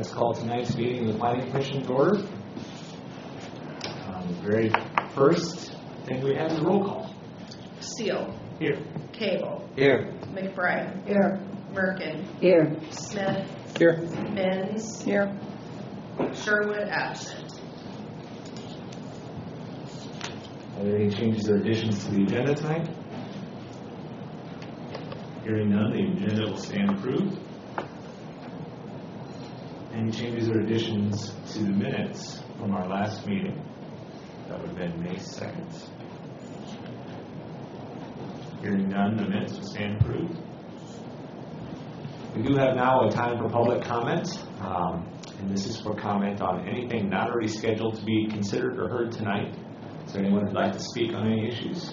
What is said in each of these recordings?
Let's call tonight's meeting of the Planning Commission to order. The very first thing we have is a roll call. Seal. Here. Cable. Here. McBride. Here. Merkin. Here. Smith. Here. Benz. Here. Sherwood absent. Are there any changes or additions to the agenda tonight? Hearing none, the agenda will stand approved. Any changes or additions to the minutes from our last meeting? That would have been May 2nd. Hearing none, the minutes will stand approved. We do have now a time for public comment, and this is for comment on anything not already scheduled to be considered or heard tonight. Is there anyone who'd like to speak on any issues?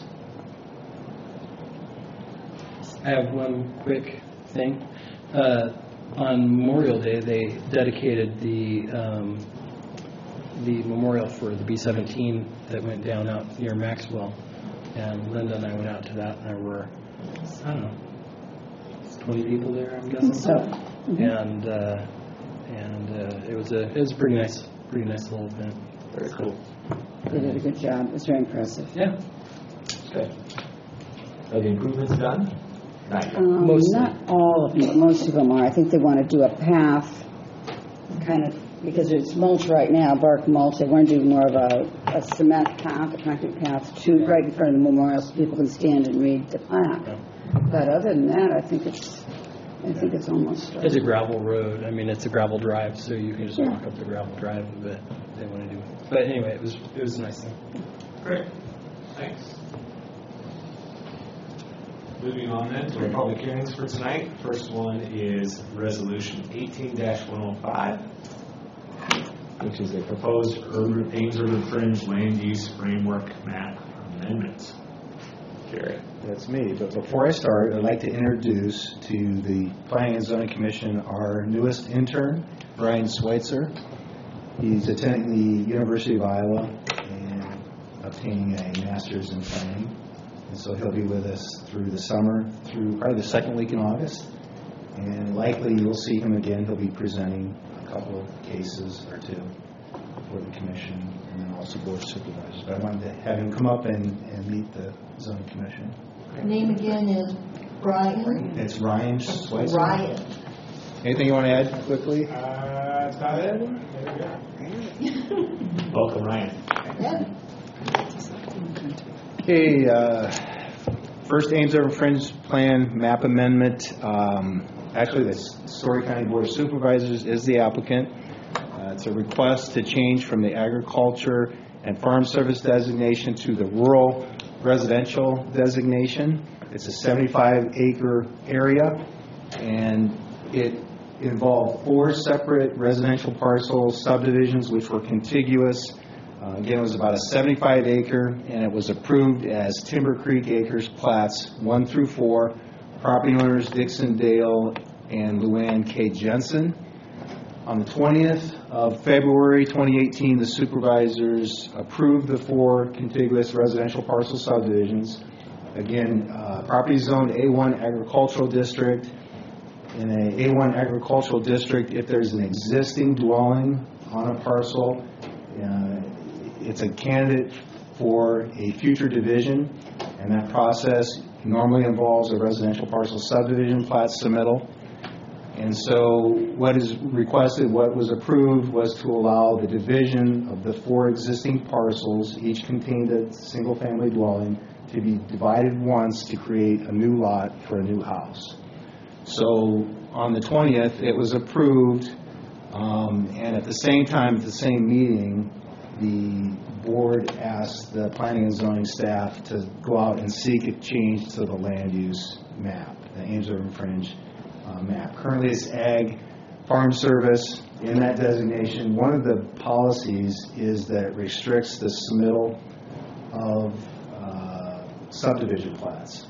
I have one quick thing. On Memorial Day, they dedicated the memorial for the B-17 that went down out near Maxwell. And Linda and I went out to that, and there were, I don't know, 20 people there, I'm guessing. So, And it was a pretty nice little event. Very cool. they did a good job. It was very impressive. Yeah. Okay. Are the improvements done? Not yet. Mostly. Not all of them, but most of them are. I think they want to do a path, kind of, because it's mulch right now, bark mulch. They want to do more of a cement path, a concrete path, right in front of the memorial so people can stand and read the plaque. Yeah. But other than that, I think it's almost right. It's a gravel road. I mean, it's a gravel drive, so you can just walk up the gravel drive, but they want to do it. But anyway, it was a nice thing. Great. Thanks. Moving on then to our public hearings for tonight. First one is Resolution 18-105, which is a proposed Ames Urban Fringe Land Use Framework Map Amendment. Gary. That's me. But before I start, I'd like to introduce to the Planning and Zoning Commission our newest intern, Brian Schweitzer. He's attending the University of Iowa and obtaining a master's in planning. And so he'll be with us through the summer, through probably the second week in August. And likely you'll see him again. He'll be presenting a couple of cases or two for the commission and then also board of supervisors. But I wanted to have him come up and meet the zoning commission. Name again is Brian. It's Ryan Schweitzer. Ryan. Anything you want to add quickly? That's about it. There we go. Welcome, Ryan. Okay, first Ames Urban Fringe Plan map amendment. Actually, the Story County Board of Supervisors is the applicant. It's a request to change from the agriculture and farm service designation to the rural residential designation. It's a 75-acre area, and it involved 4 separate residential parcel subdivisions which were contiguous. Again, it was about a 75-acre, and it was approved as Timber Creek Acres plats 1 through 4. Property owners Dixon Dale and Luann K. Jensen. On the 20th of February 2018, the supervisors approved the 4 contiguous residential parcel subdivisions. Again, property zoned A1 agricultural district. In a A1 agricultural district, if there's an existing dwelling on a parcel, it's a candidate for a future division, and that process normally involves a residential parcel subdivision plat submittal. And so what is requested, what was approved, was to allow the division of the 4 existing parcels, each contained a single-family dwelling, to be divided once to create a new lot for a new house. So on the 20th, it was approved, and at the same time, at the same meeting, the board asked the planning and zoning staff to go out and seek a change to the land use map, the Ames Urban Fringe map. Currently it's ag farm service in that designation. One of the policies is that it restricts the submittal of subdivision plats.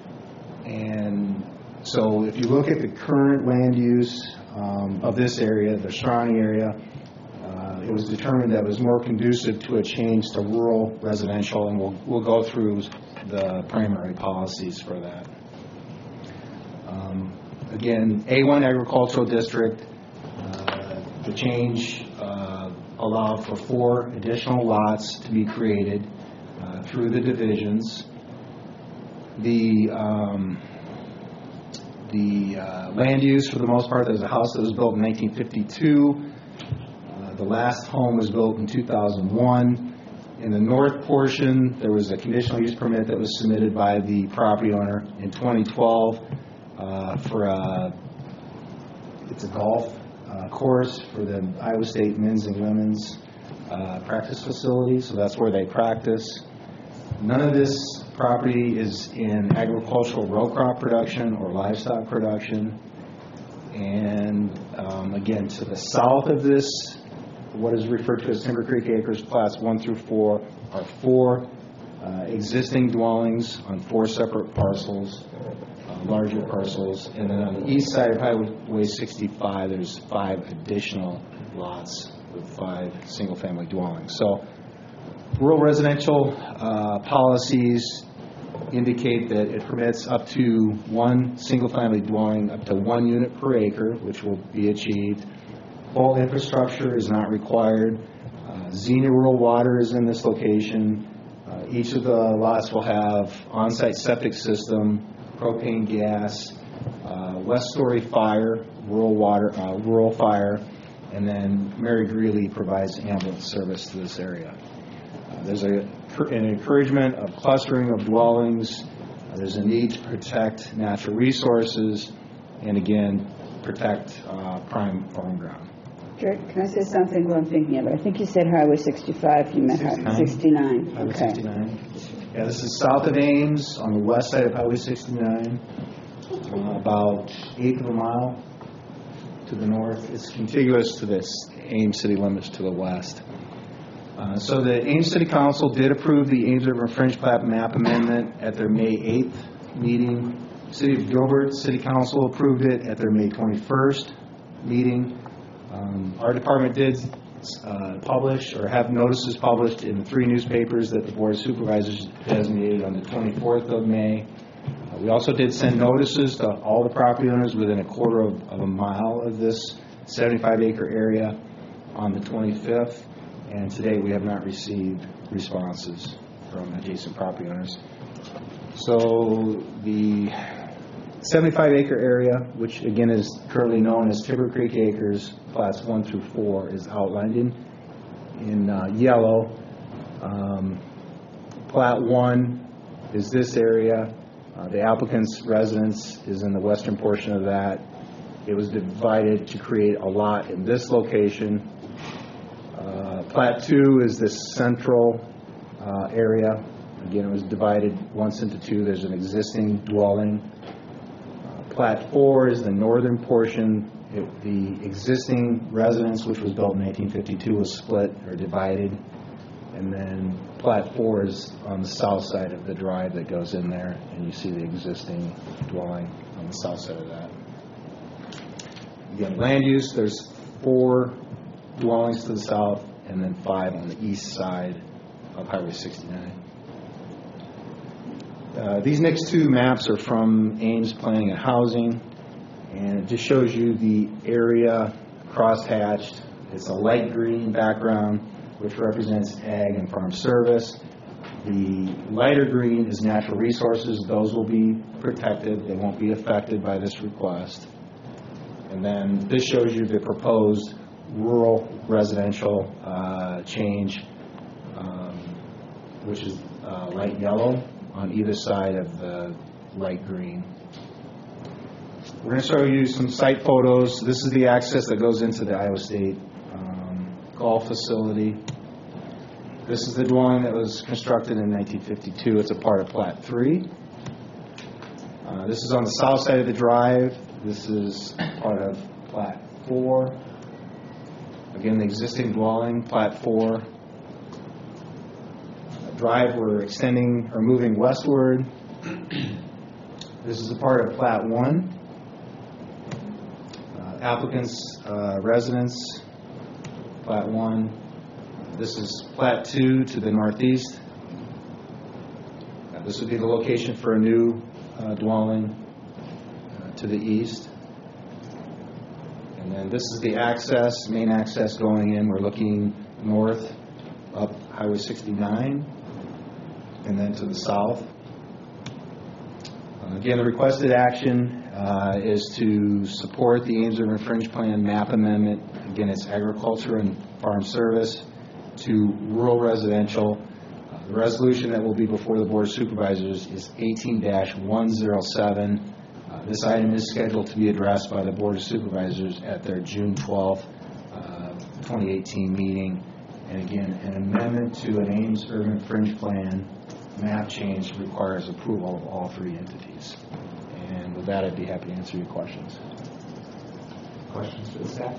And so if you look at the current land use of this area, the surrounding area, it was determined that it was more conducive to a change to rural residential, and we'll go through the primary policies for that. Again, A1 agricultural district, The change allowed for 4 additional lots to be created through the divisions. The land use, for the most part, there's a house that was built in 1952. The last home was built in 2001. In the north portion, there was a conditional use permit that was submitted by the property owner in 2012 for it's a golf course for the Iowa State men's and women's practice facility, so that's where they practice. None of this property is in agricultural row crop production or livestock production. And again, to the south of this, what is referred to as Timber Creek Acres, plats 1 through 4, are 4 existing dwellings on 4 separate parcels, larger parcels. And then on the east side of Highway 65, there's 5 additional lots with 5 single-family dwellings. So rural residential policies indicate that it permits up to 1 single-family dwelling up to 1 unit per acre, which will be achieved. Full infrastructure is not required. Xenia Rural Water is in this location. Each of the lots will have on-site septic system, propane gas, West Story Fire, rural fire, and then Mary Greeley provides ambulance service to this area. There's an encouragement of clustering of dwellings. There's a need to protect natural resources and, again, protect prime farm ground. Jerry, can I say something while I'm thinking of it? I think you said Highway 65, you meant 69. Highway Okay. 69. Yeah, this is south of Ames on the west side of Highway 69, about 1/8 of a mile to the north. It's contiguous to this Ames city limits to the west. So the Ames City Council did approve the Ames River Fringe Plat map amendment at their May 8th meeting. City of Gilbert City Council approved it at their May 21st meeting. Our department did publish or have notices published in the 3 newspapers that the Board of Supervisors designated on the 24th of May. We also did send notices to all the property owners within 1/4 of a mile of this 75-acre area on the 25th. And today we have not received responses from adjacent property owners. So the 75-acre area, which again is currently known as Timber Creek Acres, plats 1 through 4, is outlined in yellow. Plat 1 is this area. The applicant's residence is in the western portion of that. It was divided to create a lot in this location. Plat 2 is this central area. Again, it was divided once into 2. There's an existing dwelling. Plat 4 is the northern portion. The existing residence, which was built in 1952, was split or divided. And then Plat 4 is on the south side of the drive that goes in there, and you see the existing dwelling on the south side of that. Again, land use, there's 4 dwellings to the south, and then 5 on the east side of Highway 69. These next 2 maps are from Ames Planning and Housing, and it just shows you the area crosshatched. It's a light green background, which represents ag and farm service. The lighter green is natural resources. Those will be protected. They won't be affected by this request. And then this shows you the proposed rural residential change, which is light yellow on either side of the light green. We're going to show you some site photos. This is the access that goes into the Iowa State golf facility. This is the dwelling that was constructed in 1952. It's a part of Plat 3. This is on the south side of the drive. This is part of Plat 4. Again, the existing dwelling, Plat 4. Drive, we're extending or moving westward. This is a part of Plat 1. Applicant's residence, Plat 1. This is Plat 2 to the northeast. This would be the location for a new dwelling to the east. And then this is the access, main access going in. We're looking north up Highway 69 and then to the south. Again, the requested action is to support the Ames Urban Fringe Plan map amendment. Again, it's agriculture and farm service to rural residential. The resolution that will be before the Board of Supervisors is 18-107. This item is scheduled to be addressed by the Board of Supervisors at their June 12th, 2018 meeting. And again, an amendment to an Ames Urban Fringe Plan map change requires approval of all three entities. And with that, I'd be happy to answer your questions. Questions for the staff?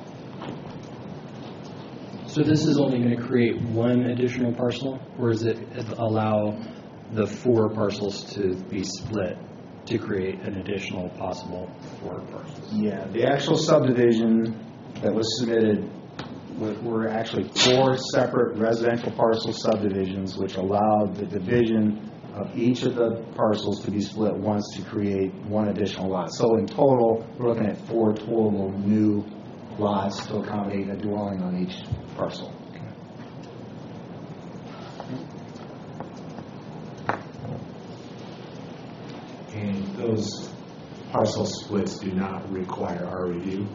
So this is only going to create one additional parcel, or does it allow the 4 parcels to be split to create an additional possible 4 parcels? Yeah, the actual subdivision that was submitted were actually 4 separate residential parcel subdivisions, which allowed the division of each of the parcels to be split once to create one additional lot. So in total, we're looking at 4 total new lots to accommodate a dwelling on each parcel. And those parcel splits do not require our review.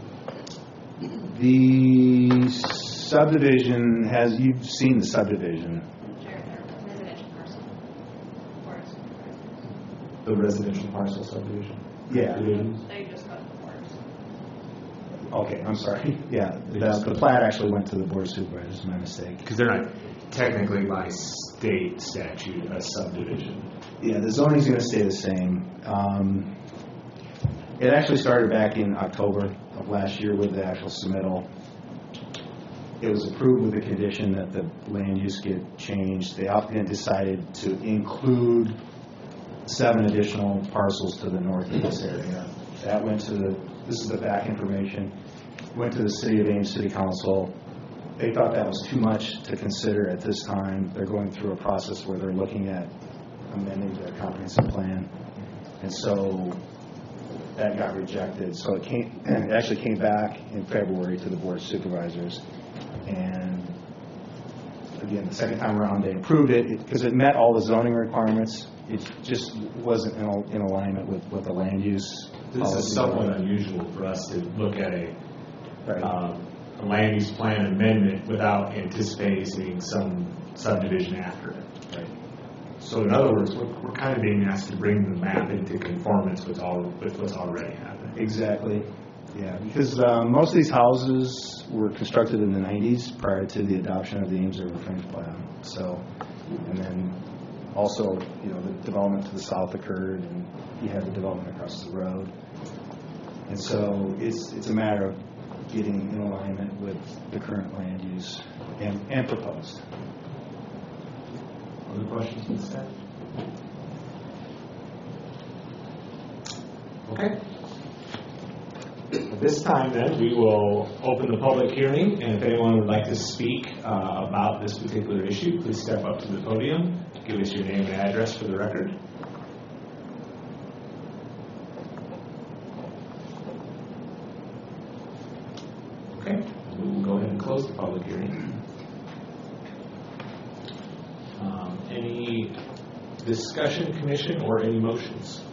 The subdivision has, you've seen the subdivision. Residential parcel. Forest. The residential parcel subdivision? Yeah. Divisions? They just got the forest. Okay, I'm sorry. Yeah, the plat actually went to the Board of Supervisors, my mistake. Because they're not technically by state statute a subdivision. Yeah, the zoning's going to stay the same. It actually started back in October of last year with the actual submittal. It was approved with the condition that the land use get changed. The applicant decided to include 7 additional parcels to the north of this area. That went to this is the back information, went to the City of Ames City Council. They thought that was too much to consider at this time. They're going through a process where they're looking at amending their comprehensive plan. And so that got rejected. So it actually came back in February to the Board of Supervisors. And again, the second time around, they approved it because it met all the zoning requirements. It just wasn't in alignment with the land use. This is somewhat unusual for us to look at a land use plan amendment without anticipating some subdivision after it. Right. So in other words, we're kind of being asked to bring the map into conformance with what's already happening. Exactly. Yeah, because most of these houses were constructed in the 90s prior to the adoption of the Ames Urban Fringe Plan. So, and then also, the development to the south occurred, and you had the development across the road. And so it's a matter of getting in alignment with the current land use and proposed. Other questions from the staff? Okay. At this time, then, we will open the public hearing, and if anyone would like to speak about this particular issue, please step up to the podium, give us your name and address for the record. Okay, we will go ahead and close the public hearing. Any discussion, Commission, or any motions?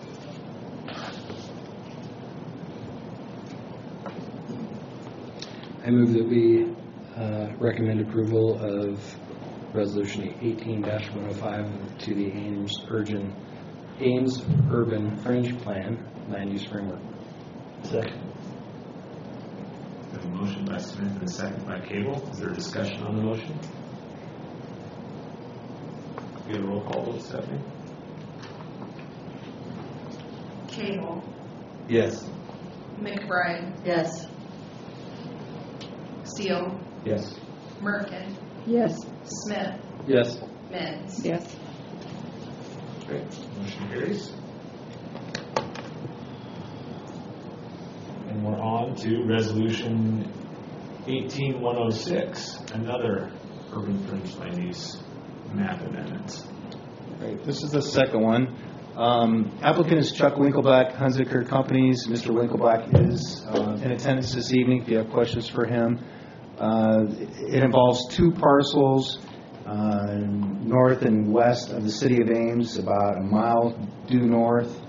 I move that we recommend approval of Resolution 18-105 to the Ames Urban Fringe Plan Land Use Framework. Second. We have a motion by Smith and a second by Cable. Is there discussion on the motion? Get a roll call vote, Stephanie. Cable, Yes. McBride, Yes. Steele, Yes. Merkin, Yes. Smith, Yes. Menz. Yes. Great. Motion carries. And we're on to Resolution 18-106, another urban fringe land use map amendment. Right. This is the second one. Applicant is Chuck Winkleblack, Hunziker Companies. Mr. Winkleblack is in attendance this evening if you have questions for him. It involves 2 parcels north and west of the city of Ames, about a mile due north.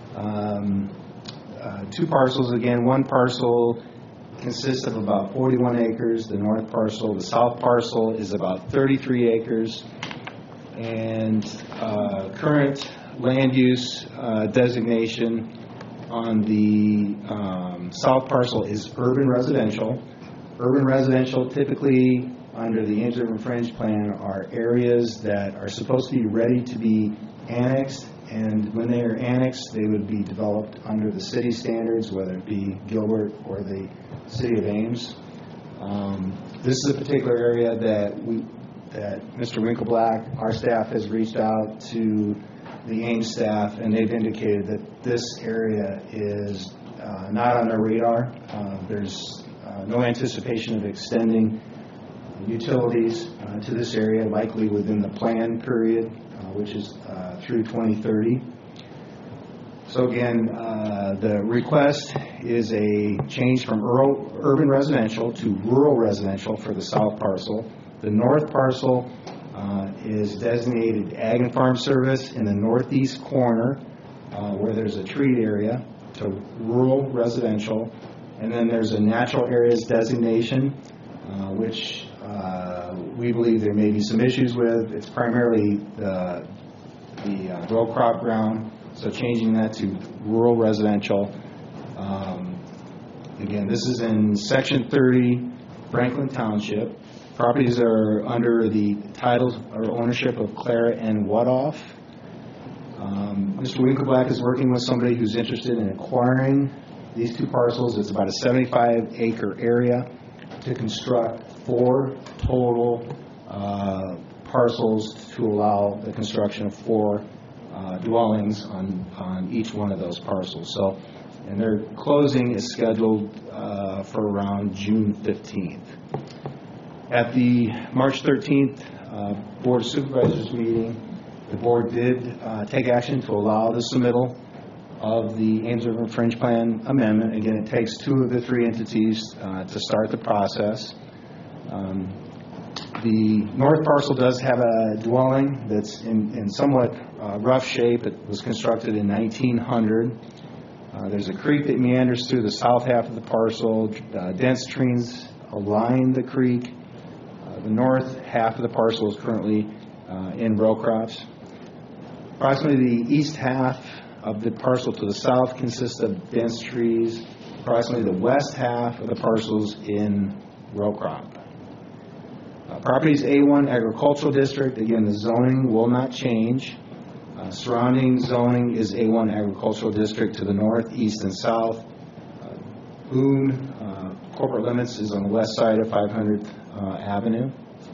2 parcels again. One parcel consists of about 41 acres, the north parcel. The south parcel is about 33 acres. And current land use designation on the south parcel is urban residential. Urban residential typically under the Ames Urban Fringe Plan are areas that are supposed to be ready to be annexed, and when they are annexed they would be developed under the city standards, whether it be Gilbert or the city of Ames. This is a particular area that Mr. Winkleblack, our staff, has reached out to the Ames staff, and they've indicated that this area is not on their radar. There's no anticipation of extending utilities to this area, likely within the plan period, which is through 2030. So again, the request is a change from urban residential to rural residential for the south parcel. The north parcel is designated Ag and Farm Service in the northeast corner where there's a treat area, to rural residential. And then there's a natural areas designation, which we believe there may be some issues with. It's primarily the row crop ground, so changing that to rural residential. Again, this is in Section 30, Franklin Township. Properties are under the title or ownership of Clara N. Wadoff. Mr. Winkleblack is working with somebody who's interested in acquiring these 2 parcels. It's about a 75-acre area to construct 4 total parcels to allow the construction of 4 dwellings on each one of those parcels. So, and their closing is scheduled for around June 15th. At the March 13th Board of Supervisors meeting, the board did take action to allow the submittal of the Ames Urban Fringe Plan amendment. Again, it takes 2 of the 3 entities to start the process. The north parcel does have a dwelling that's in somewhat rough shape. It was constructed in 1900. There's a creek that meanders through the south half of the parcel. Dense trees align the creek. The north half of the parcel is currently in row crops. Approximately the east half of the parcel to the south consists of dense trees. Approximately the west half of the parcels in row crop. Property's A1 agricultural district. Again, the zoning will not change. Surrounding zoning is A1 agricultural district to the north, east, and south. Boone corporate limits is on the west side of 500th Avenue.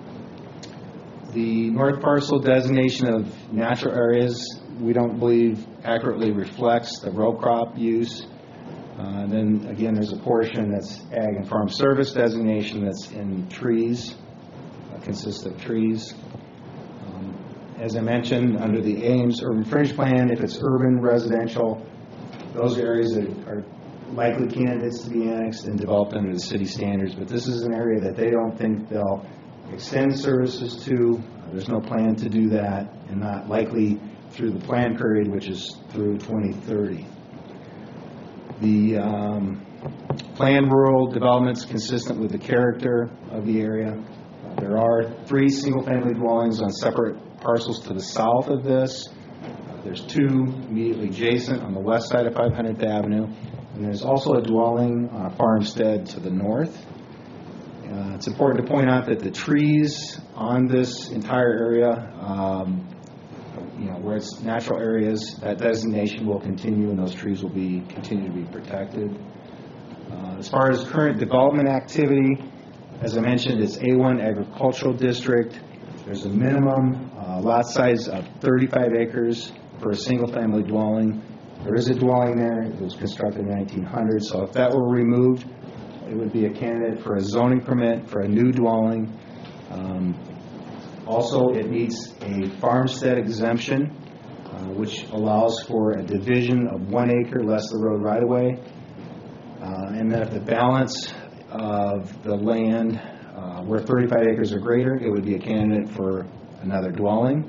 The north parcel designation of natural areas we don't believe accurately reflects the row crop use. And then again, there's a portion that's Ag and Farm Service designation that's in trees, consists of trees. As I mentioned, under the Ames Urban Fringe Plan, if it's urban residential, those areas that are likely candidates to be annexed and developed under the city standards. But this is an area that they don't think they'll extend services to. There's no plan to do that, and not likely through the plan period, which is through 2030. The planned rural development's consistent with the character of the area. There are 3 single-family dwellings on separate parcels to the south of this. There's 2 immediately adjacent on the west side of 500th Avenue. And there's also a dwelling on a farmstead to the north. It's important to point out that the trees on this entire area, where it's natural areas, that designation will continue and those trees will continue to be protected. As far as current development activity, as I mentioned, it's A1 agricultural district. There's a minimum lot size of 35 acres for a single-family dwelling. There is a dwelling there. It was constructed in 1900, so if that were removed, it would be a candidate for a zoning permit for a new dwelling. Also, it meets a farmstead exemption. which allows for a division of 1 acre less the road right-of-way. And then if the balance of the land were 35 acres or greater, it would be a candidate for another dwelling.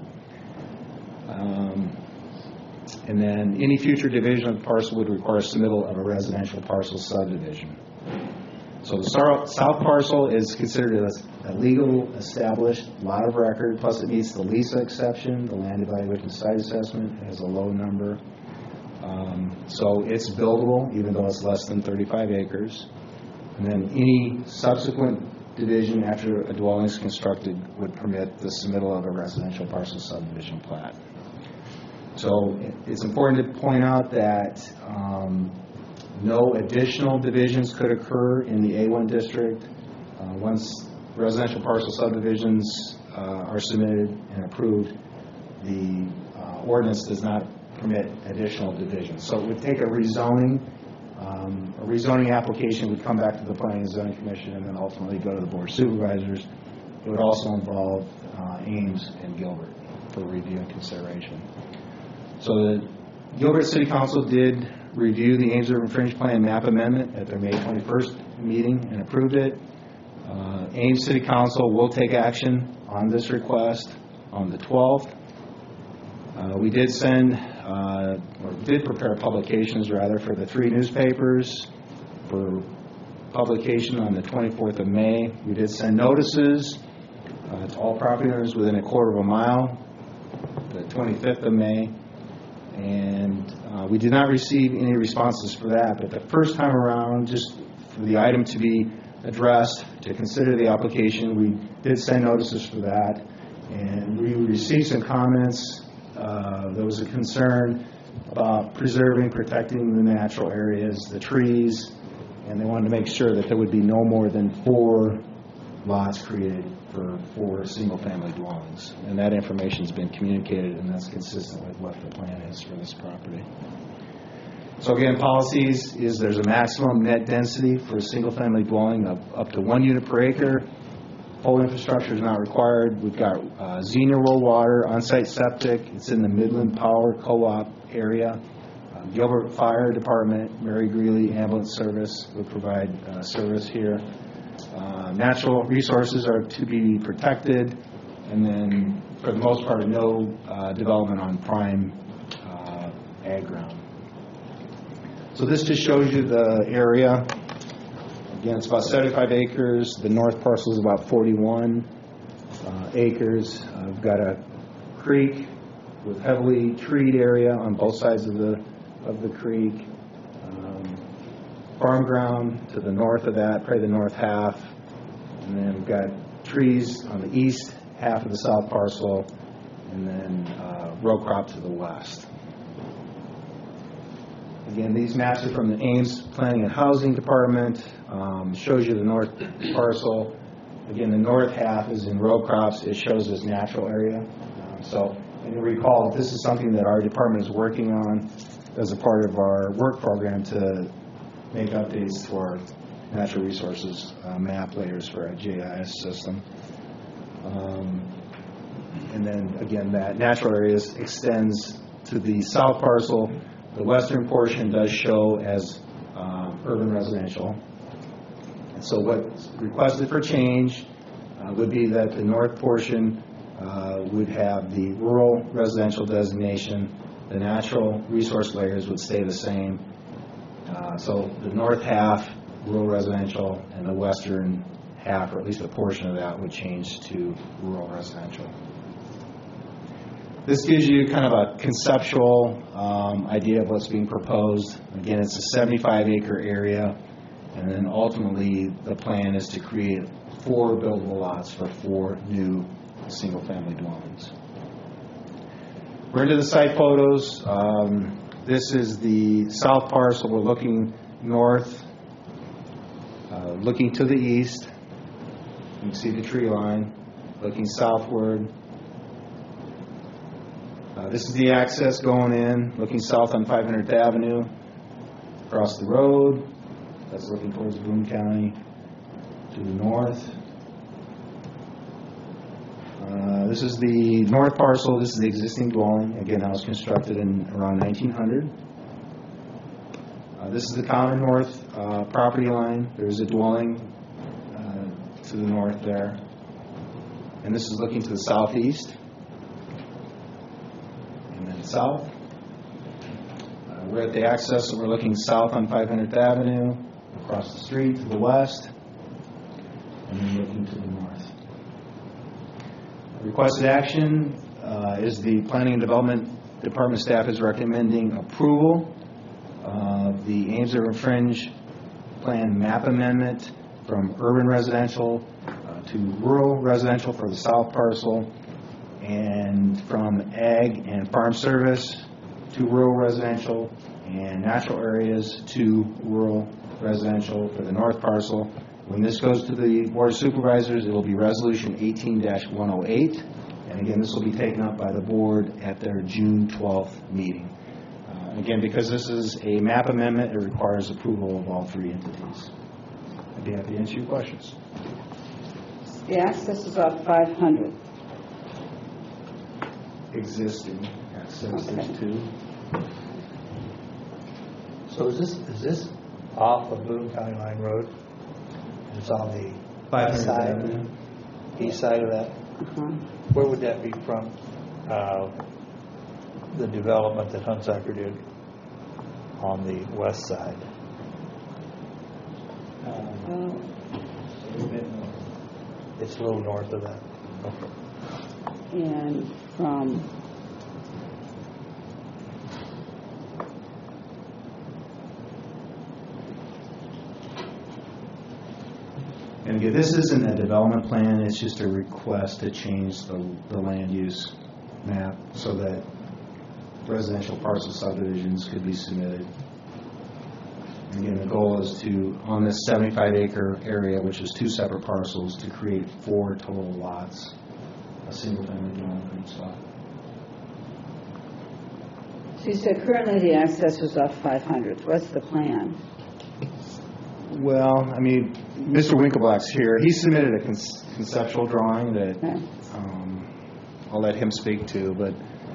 And then any future division of the parcel would require submittal of a residential parcel subdivision. So the south parcel is considered a legal established lot of record, plus it meets the LISA exception, the land evaluation site assessment. It has a low number. So it's buildable, even though it's less than 35 acres. And then any subsequent division after a dwelling is constructed would permit the submittal of a residential parcel subdivision plat. So it's important to point out that no additional divisions could occur in the A1 district. Once residential parcel subdivisions are submitted and approved, the ordinance does not permit additional divisions. So it would take a rezoning. A rezoning application would come back to the Planning and Zoning Commission and then ultimately go to the Board of Supervisors. It would also involve Ames and Gilbert for review and consideration. So the Gilbert City Council did review the Ames Urban Fringe Plan map amendment at their May 21st meeting and approved it. Ames City Council will take action on this request on the 12th. We did prepare publications for the 3 newspapers for publication on the 24th of May. We did send notices to all property owners within a quarter of a mile, the 25th of May. And we did not receive any responses for that, but the first time around, just for the item to be addressed, to consider the application, we did send notices for that, and we received some comments. There was a concern about preserving, protecting the natural areas, the trees, and they wanted to make sure that there would be no more than 4 lots created for 4 single-family dwellings. And that information has been communicated, and that's consistent with what the plan is for this property. So again, policies is there's a maximum net density for a single-family dwelling of up to 1 unit per acre. Full infrastructure is not required. We've got Xenia Rural Water, on-site septic. It's in the Midland Power Co-op area. Gilbert Fire Department, Mary Greeley Ambulance Service would provide service here. Natural resources are to be protected, and then for the most part, no development on prime ag ground. So this just shows you the area. Again, it's about 75 acres. The north parcel is about 41 acres. We've got a creek with heavily treed area on both sides of the creek. Farm ground to the north of that, probably the north half. And then we've got trees on the east half of the south parcel, and then row crop to the west. Again, these maps are from the Ames Planning and Housing Department. Shows you the north parcel. Again, the north half is in row crops. It shows this natural area. And you recall, this is something that our department is working on as a part of our work program to make updates to our natural resources map layers for our GIS system. And then again, that natural area extends to the south parcel. The western portion does show as urban residential. And so what's requested for change would be that the north portion would have the rural residential designation. The natural resource layers would stay the same. So the north half, rural residential, and the western half, or at least a portion of that, would change to rural residential. This gives you kind of a conceptual idea of what's being proposed. Again, it's a 75-acre area, and then ultimately the plan is to create 4 buildable lots for 4 new single-family dwellings. We're into the site photos. This is the south parcel. We're looking north, looking to the east. You can see the tree line. Looking southward. This is the access going in, looking south on 500th Avenue, across the road. That's looking towards Boone County. To the north. This is the north parcel. This is the existing dwelling. Again, that was constructed in around 1900. This is the common north property line. There's a dwelling to the north there. And this is looking to the southeast. And then south. We're at the access, so we're looking south on 500th Avenue, across the street to the west, and then looking to the north. Requested action is the Planning and Development Department staff is recommending approval of the Ames River Fringe Plan map amendment from urban residential to rural residential for the south parcel, and from ag and farm service to rural residential and natural areas to rural residential for the north parcel. When this goes to the Board of Supervisors, it will be Resolution 18-108. And again, this will be taken up by the board at their June 12th meeting. Again, because this is a map amendment, it requires approval of all three entities. I'd be happy to answer your questions. The access is off 500. Existing access, there's two. So is this off of Boone County Line Road? It's on the 500th Avenue. east side of that? Where would that be from? The development that Hunsaker did on the west side. It's a little north of that. Okay. And from And again, this isn't a development plan, it's just a request to change the land use map so that residential parcel subdivisions could be submitted. And again, the goal is to, on this 75-acre area, which is two separate parcels, to create 4 total lots, a single-family dwelling for each lot. So you said currently the access was off 500. What's the plan? Well, I mean, Mr. Winkleblack's here. He submitted a conceptual drawing that I'll let him speak to, but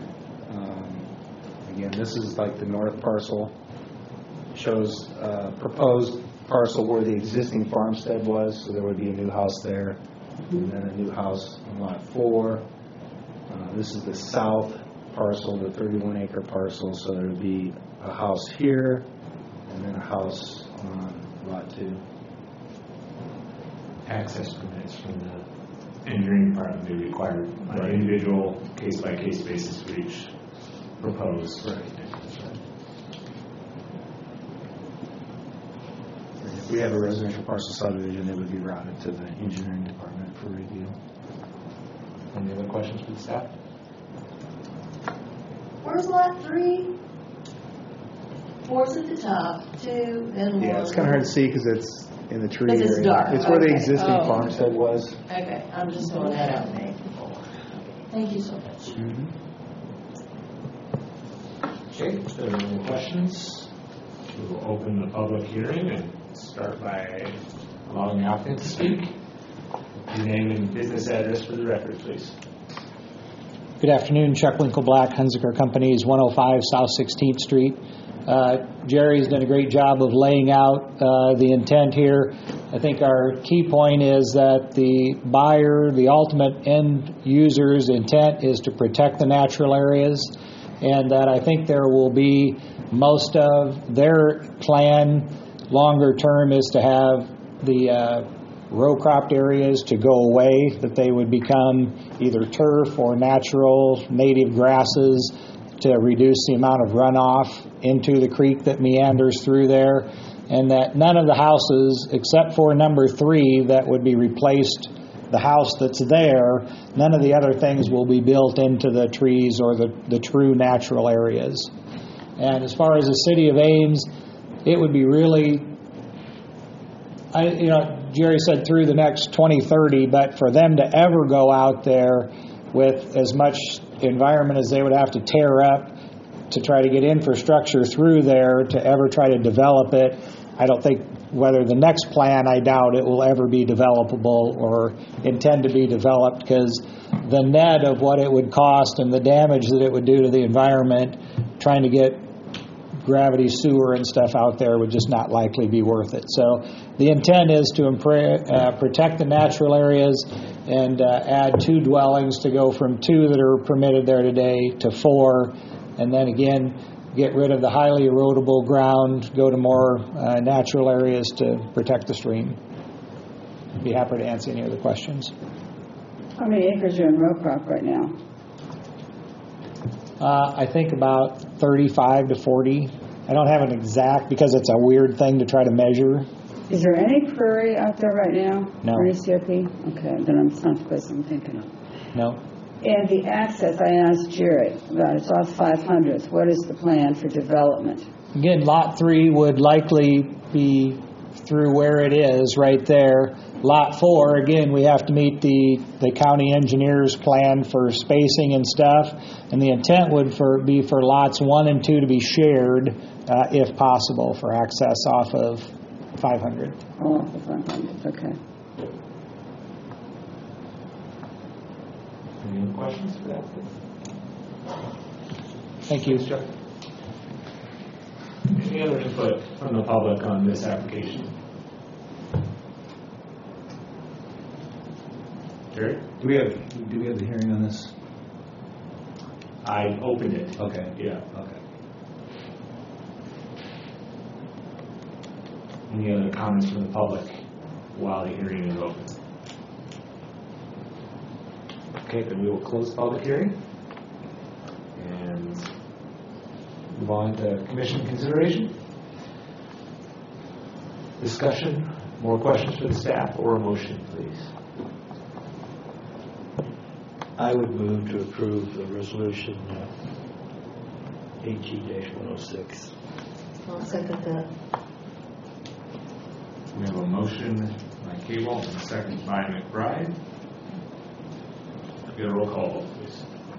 again, this is like the north parcel. Shows proposed parcel where the existing farmstead was, so there would be a new house there, and then a new house on lot 4. This is the south parcel, the 31-acre parcel, so there would be a house here, and then a house on lot 2. Access permits from the engineering department may be required on an individual case-by-case basis for each proposed. Right. If we have a residential parcel subdivision, it would be routed to the engineering department for review. Any other questions for the staff? Where's lot 3? 4's at the top, 2, then 1. Yeah, it's kind of hard to see because it's in the tree Because it's area. dark. It's where the Okay. existing Oh. farmstead was. Okay, I'm just throwing that out there. Thank you so much. Okay, if there are no questions, we will open the public hearing and start by allowing the applicant to speak. Your name and business address for the record, please. Good afternoon, Chuck Winkleblack, Hunsaker Companies, 105 South 16th Street. Jerry's done a great job of laying out the intent here. I think our key point is that the buyer, the ultimate end user's intent is to protect the natural areas, and that I think there will be most of their plan longer term is to have the row cropped areas to go away, that they would become either turf or natural native grasses to reduce the amount of runoff into the creek that meanders through there, and that none of the houses, except for number 3 that would be replaced, the house that's there, none of the other things will be built into the trees or the true natural areas. And as far as the city of Ames, it would be really, Jerry said through the next 2030, but for them to ever go out there with as much environment as they would have to tear up to try to get infrastructure through there to ever try to develop it, I don't think whether the next plan, I doubt it will ever be developable or intend to be developed, because the net of what it would cost and the damage that it would do to the environment, trying to get gravity sewer and stuff out there would just not likely be worth it. So the intent is to protect the natural areas and add 2 dwellings to go from 2 that are permitted there today to 4, and then again get rid of the highly erodible ground, go to more natural areas to protect the stream. Be happy to answer any other questions. How many acres are in row crop right now? I think about 35 to 40. I don't have an exact because it's a weird thing to try to measure. Is there any prairie out there right now? No. Or any CRP? Okay, then it's not the place I'm thinking of. No. And the access, I asked Jerry about, it's off 500th. What is the plan for development? Again, Lot 3 would likely be through where it is right there. Lot 4, again, we have to meet the county engineer's plan for spacing and stuff, and the intent would be for lots 1 and 2 to be shared, if possible, for access off of 500. Oh, off the 500th, okay. Any other questions for that? Thank you. Any other input from the public on this application? Jerry? Do we have the hearing on this? I opened it. Okay. Yeah. Okay. Any other comments from the public while the hearing is open? Okay, then we will close the public hearing and move on to commission consideration. Discussion, more questions for the staff, or a motion, please? I would move to approve the resolution AG-106. I'll second that. We have a motion by Cable and a second by McBride. Get a roll call vote, please.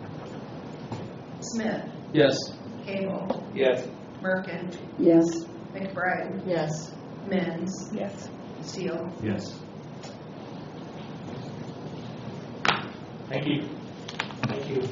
Smith, Yes. Cable, Yes. Merkin, Yes. McBride, Yes. Menz, Yes. Steele. Yes. Thank you. Thank you.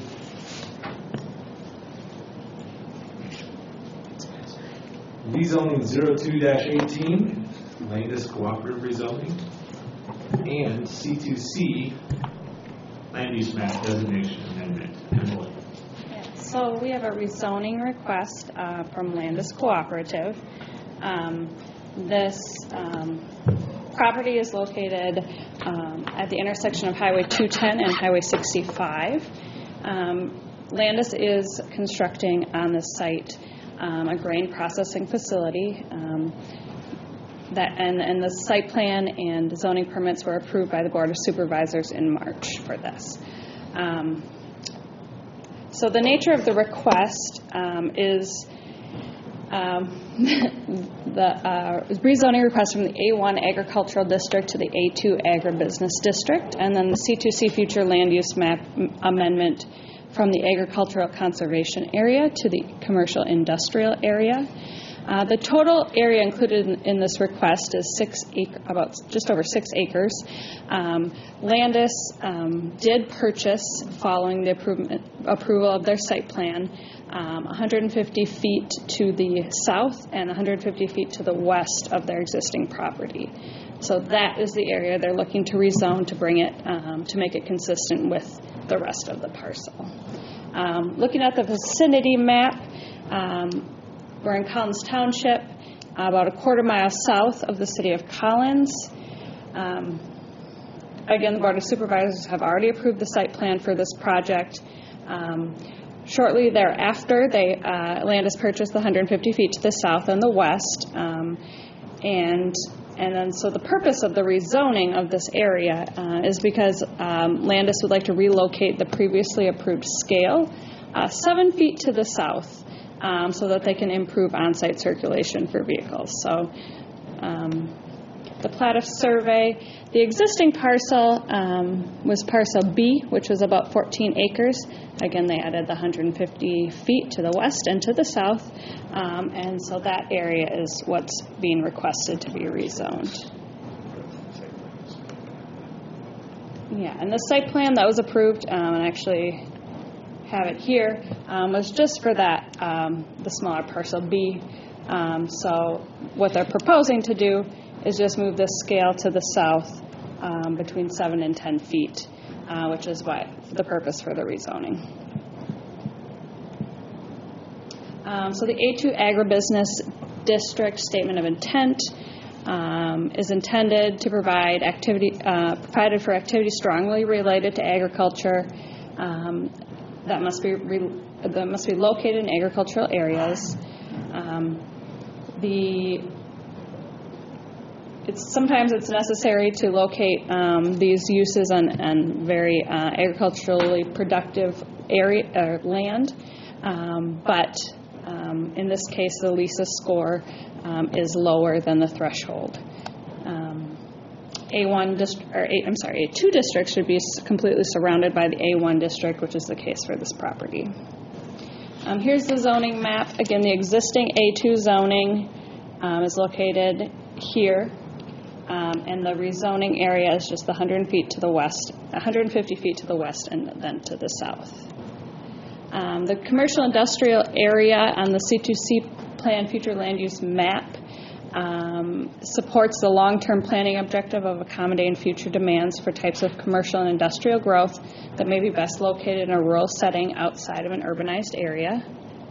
Rezoning 02-18, Landis Cooperative Rezoning, and C2C, Land Use Map Designation Amendment. Emily. So we have a rezoning request from Landis Cooperative. This property is located at the intersection of Highway 210 and Highway 65. Landis is constructing on this site a grain processing facility. And the site plan and zoning permits were approved by the Board of Supervisors in March for this. So the nature of the request is the rezoning request from the A1 Agricultural District to the A2 Agribusiness District, and then the C2C Future Land Use Map Amendment from the Agricultural Conservation Area to the Commercial Industrial Area. The total area included in this request is about just over 6 acres. Landis did purchase, following the approval of their site plan, 150 feet to the south and 150 feet to the west of their existing property. So that is the area they're looking to rezone to bring it, to make it consistent with the rest of the parcel. Looking at the vicinity map, we're in Collins Township, about a quarter mile south of the city of Collins. Again, the Board of Supervisors have already approved the site plan for this project. Shortly thereafter, Landis purchased the 150 feet to the south and the west. And then, so the purpose of the rezoning of this area is because Landis would like to relocate the previously approved scale 7 feet to the south, so that they can improve on-site circulation for vehicles. So the plat of survey, the existing parcel was parcel B, which was about 14 acres. Again, they added the 150 feet to the west and to the south, and so that area is what's being requested to be rezoned. Yeah, and the site plan that was approved, and I actually have it here, was just for that, the smaller parcel B. So what they're proposing to do is just move this scale to the south between 7 and 10 feet, which is the purpose for the rezoning. So the A2 Agribusiness District Statement of Intent is intended to provide provided for activity strongly related to agriculture that must be located in agricultural areas. Sometimes it's necessary to locate these uses on very agriculturally productive land, but in this case, the LISA score is lower than the threshold. A2 district should be completely surrounded by the A1 district, which is the case for this property. Here's the zoning map. Again, the existing A2 zoning is located here, and the rezoning area is just 150 feet to the west, and then to the south. The commercial industrial area on the C2C plan future land use map supports the long-term planning objective of accommodating future demands for types of commercial and industrial growth that may be best located in a rural setting outside of an urbanized area.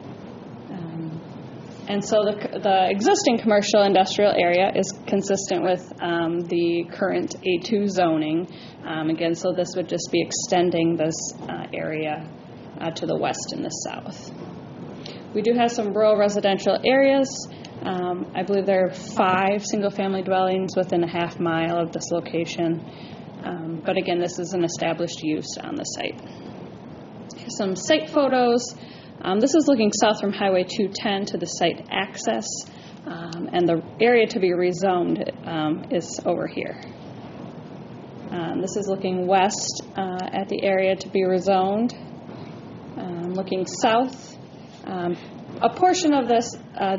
And so the existing commercial industrial area is consistent with the current A2 zoning. Again, so this would just be extending this area to the west and the south. We do have some rural residential areas. I believe there are 5 single-family dwellings within a half mile of this location. But again, this is an established use on the site. Here's some site photos. This is looking south from Highway 210 to the site access, and the area to be rezoned is over here. This is looking west at the area to be rezoned. Looking south, a portion of this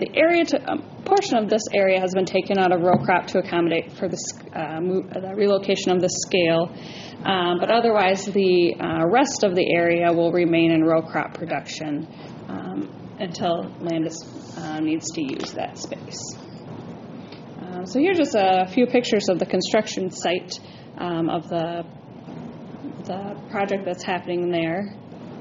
area has been taken out of row crop to accommodate for the relocation of the scale, but otherwise the rest of the area will remain in row crop production until Landus needs to use that space. So here's just a few pictures of the construction site of the project that's happening there.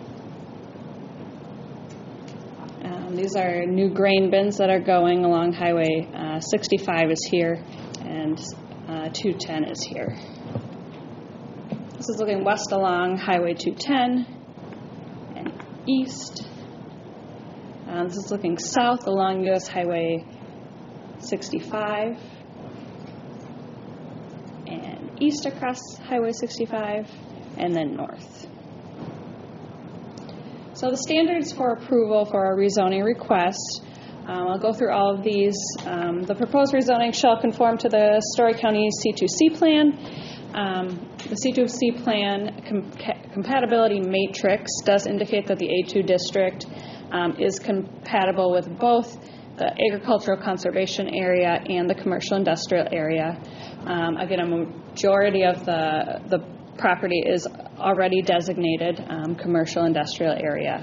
These are new grain bins that are going along Highway 65 is here, and 210 is here. This is looking west along Highway 210 and east. This is looking south along U.S. Highway 65 and east across Highway 65 and then north. So the standards for approval for a rezoning request, I'll go through all of these. The proposed rezoning shall conform to the Story County C2C plan. The C2C plan compatibility matrix does indicate that the A2 district is compatible with both the agricultural conservation area and the commercial industrial area. Again, a majority of the property is already designated commercial industrial area.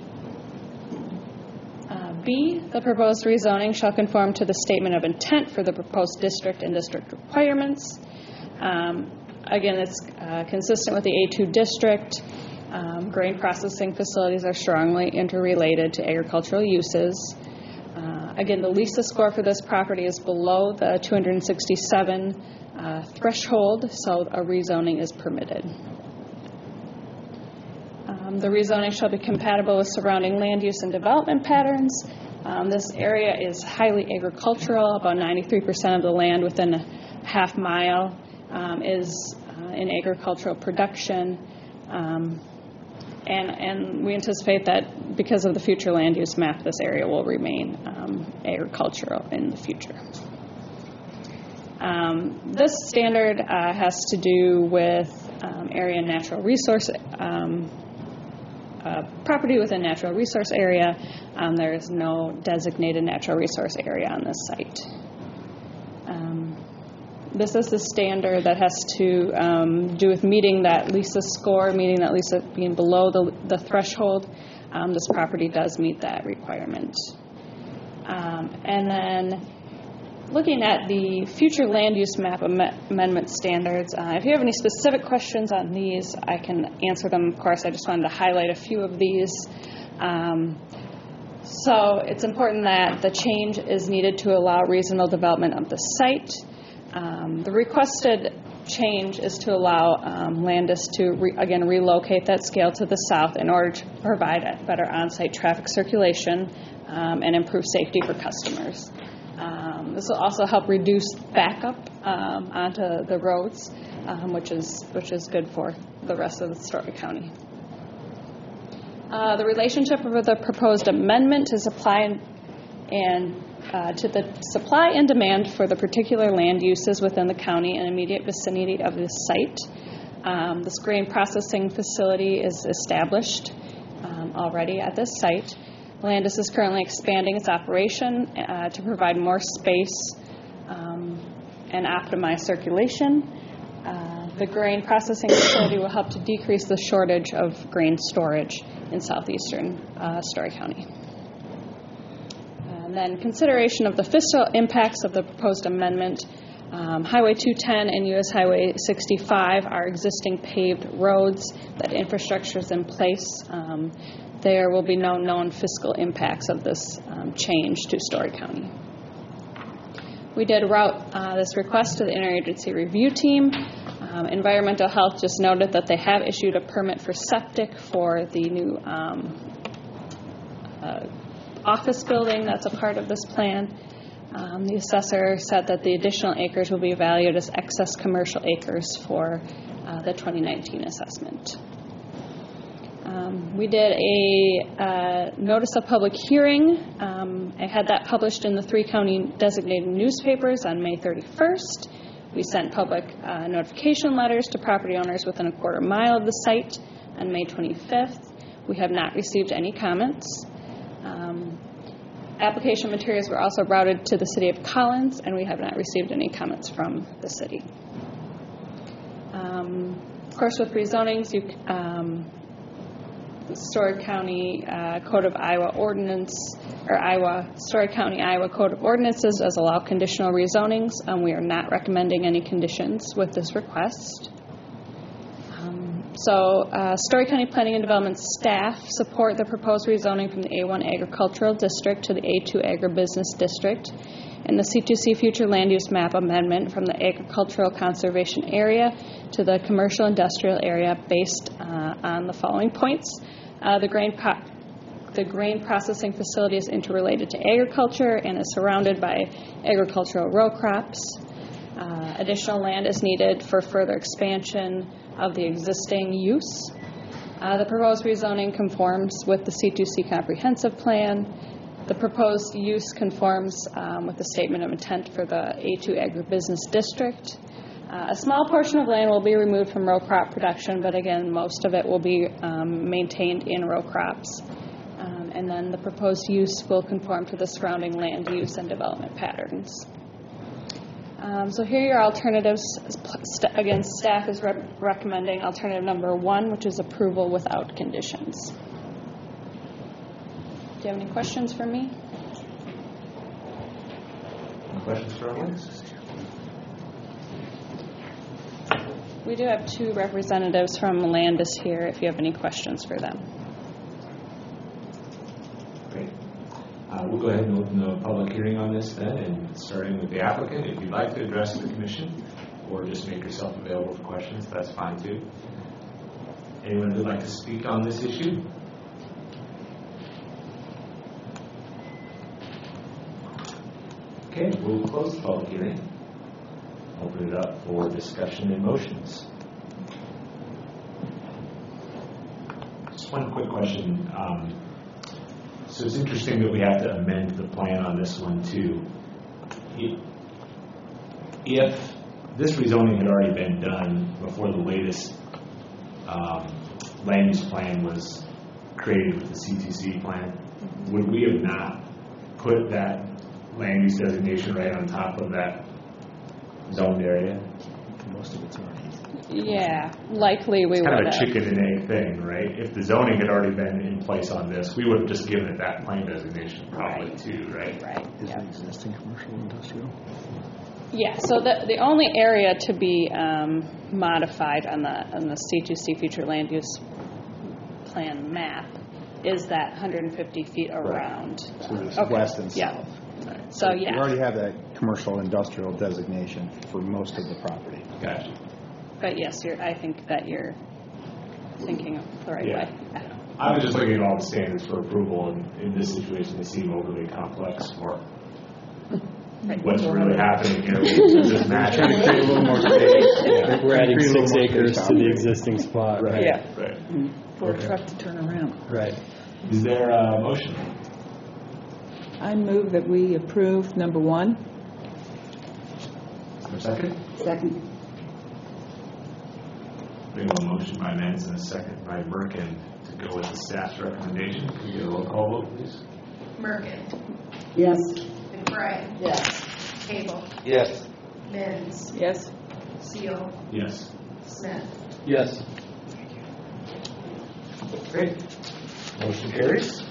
B, the proposed rezoning shall conform to the statement of intent for the proposed district and district requirements. Again, it's consistent with the A2 district. Grain processing facilities are strongly interrelated to agricultural uses. Again, the LISA score for this property is below the 267 threshold, so a rezoning is permitted. The rezoning shall be compatible with surrounding land use and development patterns. This area is highly agricultural. About 93% of the land within a half mile is in agricultural production. And we anticipate that because of the future land use map, this area will remain agricultural in the future. This standard has to do with area and natural resource property within natural resource area. There is no designated natural resource area on this site. This is the standard that has to do with meeting that LISA score, meaning that LISA being below the threshold. This property does meet that requirement. And then looking at the future land use map amendment standards, if you have any specific questions on these, I can answer them. Of course, I just wanted to highlight a few of these. So it's important that the change is needed to allow reasonable development of the site. The requested change is to allow Landis to, again, relocate that scale to the south in order to provide better on-site traffic circulation and improve safety for customers. This will also help reduce backup onto the roads, which is good for the rest of the Story County. The relationship of the proposed amendment to supply to the supply and demand for the particular land uses within the county and immediate vicinity of this site. This grain processing facility is established already at this site. Landis is currently expanding its operation to provide more space and optimize circulation. The grain processing facility will help to decrease the shortage of grain storage in southeastern Story County. And then consideration of the fiscal impacts of the proposed amendment. Highway 210 and U.S. Highway 65 are existing paved roads. That infrastructure is in place. There will be no known fiscal impacts of this change to Story County. We did route this request to the interagency review team. Environmental Health just noted that they have issued a permit for septic for the new office building that's a part of this plan. The assessor said that the additional acres will be valued as excess commercial acres for the 2019 assessment. We did a notice of public hearing. I had that published in the 3 county designated newspapers on May 31st. We sent public notification letters to property owners within a quarter mile of the site on May 25th. We have not received any comments. Application materials were also routed to the City of Collins, and we have not received any comments from the city. Of course, with rezonings, the Story County Code of Iowa Ordinance, or Story County, Iowa Code of Ordinances does allow conditional rezonings. We are not recommending any conditions with this request. Story County Planning and Development staff support the proposed rezoning from the A1 Agricultural District to the A2 Agribusiness District and the C2C Future Land Use Map Amendment from the Agricultural Conservation Area to the Commercial Industrial Area based on the following points. The grain processing facility is interrelated to agriculture and is surrounded by agricultural row crops. Additional land is needed for further expansion of the existing use. The proposed rezoning conforms with the C2C comprehensive plan. The proposed use conforms with the statement of intent for the A2 agribusiness district. A small portion of land will be removed from row crop production, but again, most of it will be maintained in row crops. And then the proposed use will conform to the surrounding land use and development patterns. So here are your alternatives. Again, staff is recommending alternative number 1, which is approval without conditions. Do you have any questions for me? Any questions for everyone? We do have 2 representatives from Landis here if you have any questions for them. Great. We'll go ahead and open the public hearing on this then, and starting with the applicant. If you'd like to address the commission or just make yourself available for questions, that's fine too. Anyone who'd like to speak on this issue? Okay, we'll close the public hearing. Open it up for discussion and motions. Just one quick question. So it's interesting that we have to amend the plan on this one too. If this rezoning had already been done before the latest land use plan was created with the C2C plan, would we have not put that land use designation right on top of that zoned area. Most of it's already. Yeah, likely we It's would kind of a have. chicken and egg thing, right? If the zoning had already been in place on this, we would have just given it that plan designation probably too, right? Right, Is yeah. it existing commercial industrial? Yeah, so the only area to be modified on the C2C future land use plan map is that 150 feet around. So it's Okay, west and yeah. south. So, You yeah. already have that commercial industrial designation for most of the property. Gotcha. But yes, I think that you're thinking of the right Yeah. way. I was just looking at all the standards for approval, and in this situation, they seem overly complex for what's really happening here. Does this match? Trying to create a little more space. Yeah. We're adding Create a little 6 more acres space to the out existing spot. Right. Yeah. Right. For a truck to turn around. Right. Is there a motion? I move that we approve number 1. Is there a second? Second. We have a motion by Menz and a second by Merkin to go with the staff's recommendation. Can we get a roll call vote, please? Merkin, Yes. McBride, Yes. Cable, Yes. Menz, Yes. Seal, Yes. Smith. Yes. Great. Motion carries.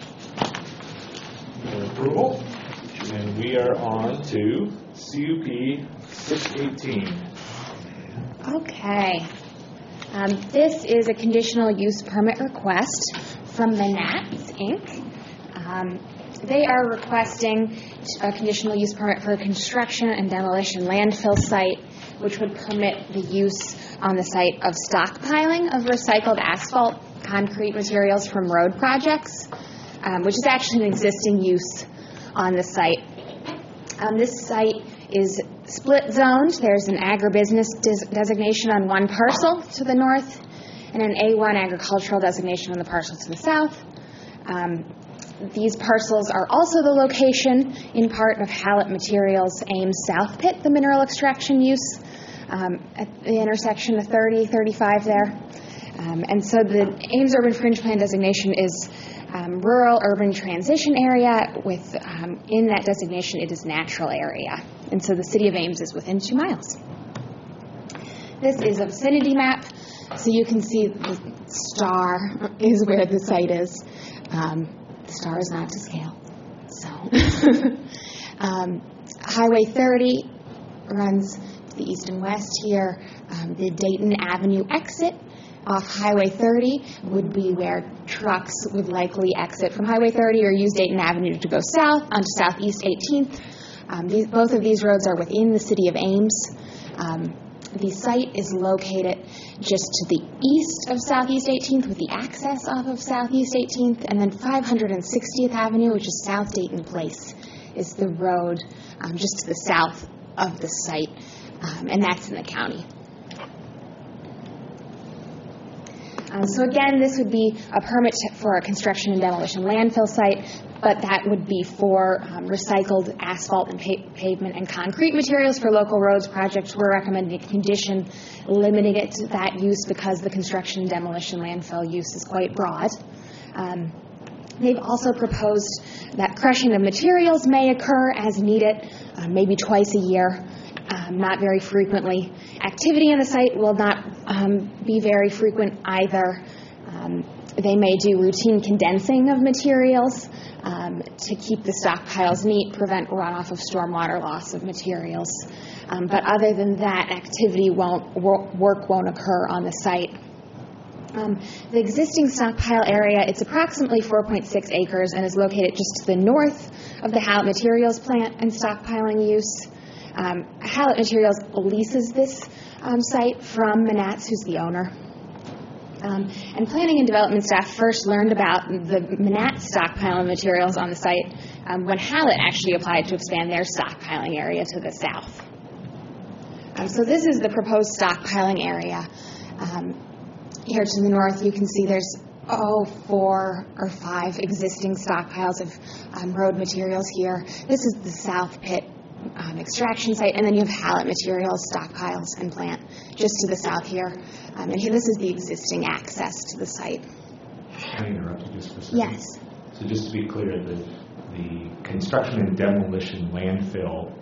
For approval. And we are on to CUP 618. Okay. This is a conditional use permit request from Manats, Inc. They are requesting a conditional use permit for a construction and demolition landfill site, which would permit the use on the site of stockpiling of recycled asphalt concrete materials from road projects, which is actually an existing use on the site. This site is split zoned. There's an agribusiness designation on one parcel to the north and an A1 agricultural designation on the parcel to the south. These parcels are also the location, in part, of Hallett Materials' Ames South Pit, the mineral extraction use, at the intersection of 30, 35 there. And so the Ames Urban Fringe Plan designation is rural-urban transition area. With in that designation, it is natural area. And so the city of Ames is within 2 miles. This is a vicinity map, so you can see the star is where the site is. The star is not to scale. So Highway 30 runs to the east and west here. The Dayton Avenue exit off Highway 30 would be where trucks would likely exit from Highway 30 or use Dayton Avenue to go south onto Southeast 18th. Both of these roads are within the city of Ames. The site is located just to the east of Southeast 18th with the access off of Southeast 18th, and then 560th Avenue, which is South Dayton Place, is the road just to the south of the site, and that's in the county. So again, this would be a permit for a construction and demolition landfill site, but that would be for recycled asphalt and pavement and concrete materials for local roads projects. We're recommending a condition limiting it to that use because the construction and demolition landfill use is quite broad. They've also proposed that crushing of materials may occur as needed, maybe twice a year. Not very frequently. Activity on the site will not be very frequent either. They may do routine condensing of materials to keep the stockpiles neat, prevent runoff of stormwater loss of materials. But other than that, activity work won't occur on the site. The existing stockpile area, it's approximately 4.6 acres and is located just to the north of the Hallett Materials plant and stockpiling use. Hallett Materials leases this site from Manats, who's the owner. And planning and development staff first learned about the Manats stockpiling materials on the site when Hallett actually applied to expand their stockpiling area to the south. So this is the proposed stockpiling area. Here to the north, you can see there's 4 or 5 existing stockpiles of road materials here. This is the South Pit extraction site, and then you have Hallett Materials stockpiles and plant just to the south here. And here, this is the existing access to the site. Can I interrupt you just for a second? Yes. So just to be clear, the construction and demolition landfill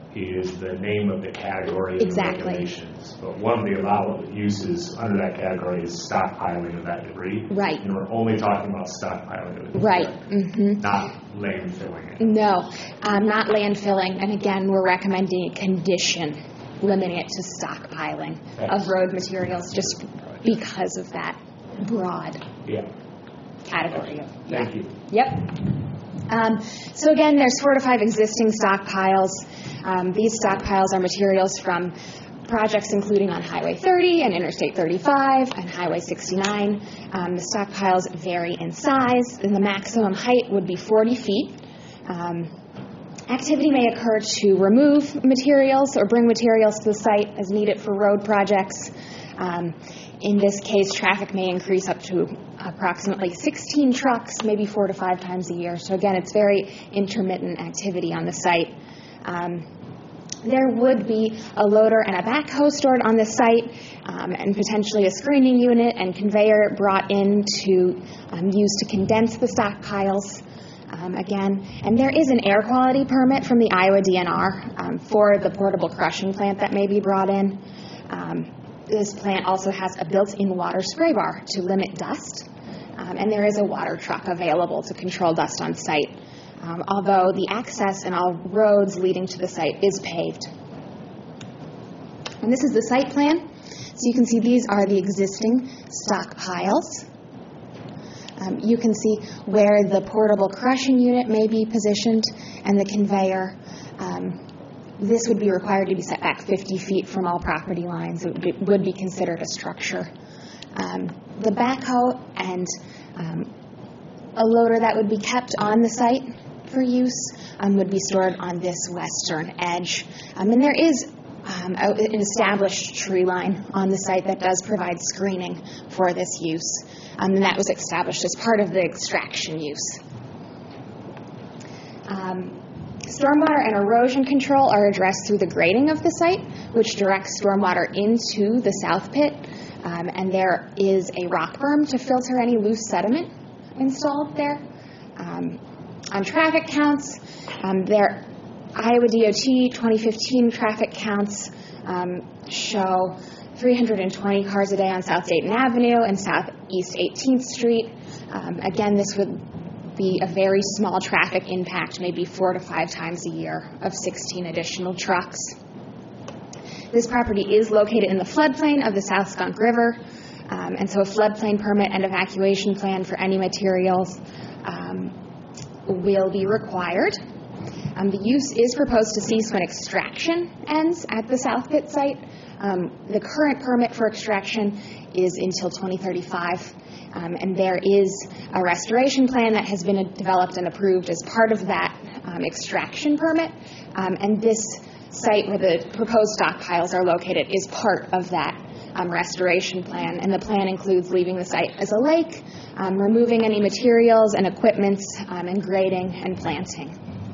is the name of the category of Exactly. regulations. But one of the allowable uses under that category is stockpiling of that debris. Right. And we're only talking about stockpiling of it. Right. Not landfilling it. No, not landfilling. And again, we're recommending a condition limiting it to stockpiling of road materials just because of that broad category. Thank you. Yep. So again, there's 4 to 5 existing stockpiles. These stockpiles are materials from projects including on Highway 30 and Interstate 35 and Highway 69. The stockpiles vary in size, and the maximum height would be 40 feet. Activity may occur to remove materials or bring materials to the site as needed for road projects. In this case, traffic may increase up to approximately 16 trucks, maybe 4 to 5 times a year. So again, it's very intermittent activity on the site. There would be a loader and a backhoe stored on the site, and potentially a screening unit and conveyor brought in to use to condense the stockpiles. Again, and there is an air quality permit from the Iowa DNR for the portable crushing plant that may be brought in. This plant also has a built-in water spray bar to limit dust, and there is a water truck available to control dust on site, although the access and all roads leading to the site is paved. And this is the site plan. So you can see these are the existing stockpiles. You can see where the portable crushing unit may be positioned and the conveyor. This would be required to be set back 50 feet from all property lines. It would be considered a structure. The backhoe and a loader that would be kept on the site for use would be stored on this western edge. And there is an established tree line on the site that does provide screening for this use. And that was established as part of the extraction use. Stormwater and erosion control are addressed through the grading of the site, which directs stormwater into the south pit. And there is a rock berm to filter any loose sediment installed there. On traffic counts, there Iowa DOT 2015 traffic counts show 320 cars a day on South Dayton Avenue and Southeast 18th Street. Again, this would be a very small traffic impact, maybe 4 to 5 times a year of 16 additional trucks. This property is located in the floodplain of the South Skunk River, and so a floodplain permit and evacuation plan for any materials will be required. The use is proposed to cease when extraction ends at the South Pit site. The current permit for extraction is until 2035, and there is a restoration plan that has been developed and approved as part of that extraction permit, and this site where the proposed stockpiles are located is part of that restoration plan, and the plan includes leaving the site as a lake, removing any materials and equipment, and grading and planting.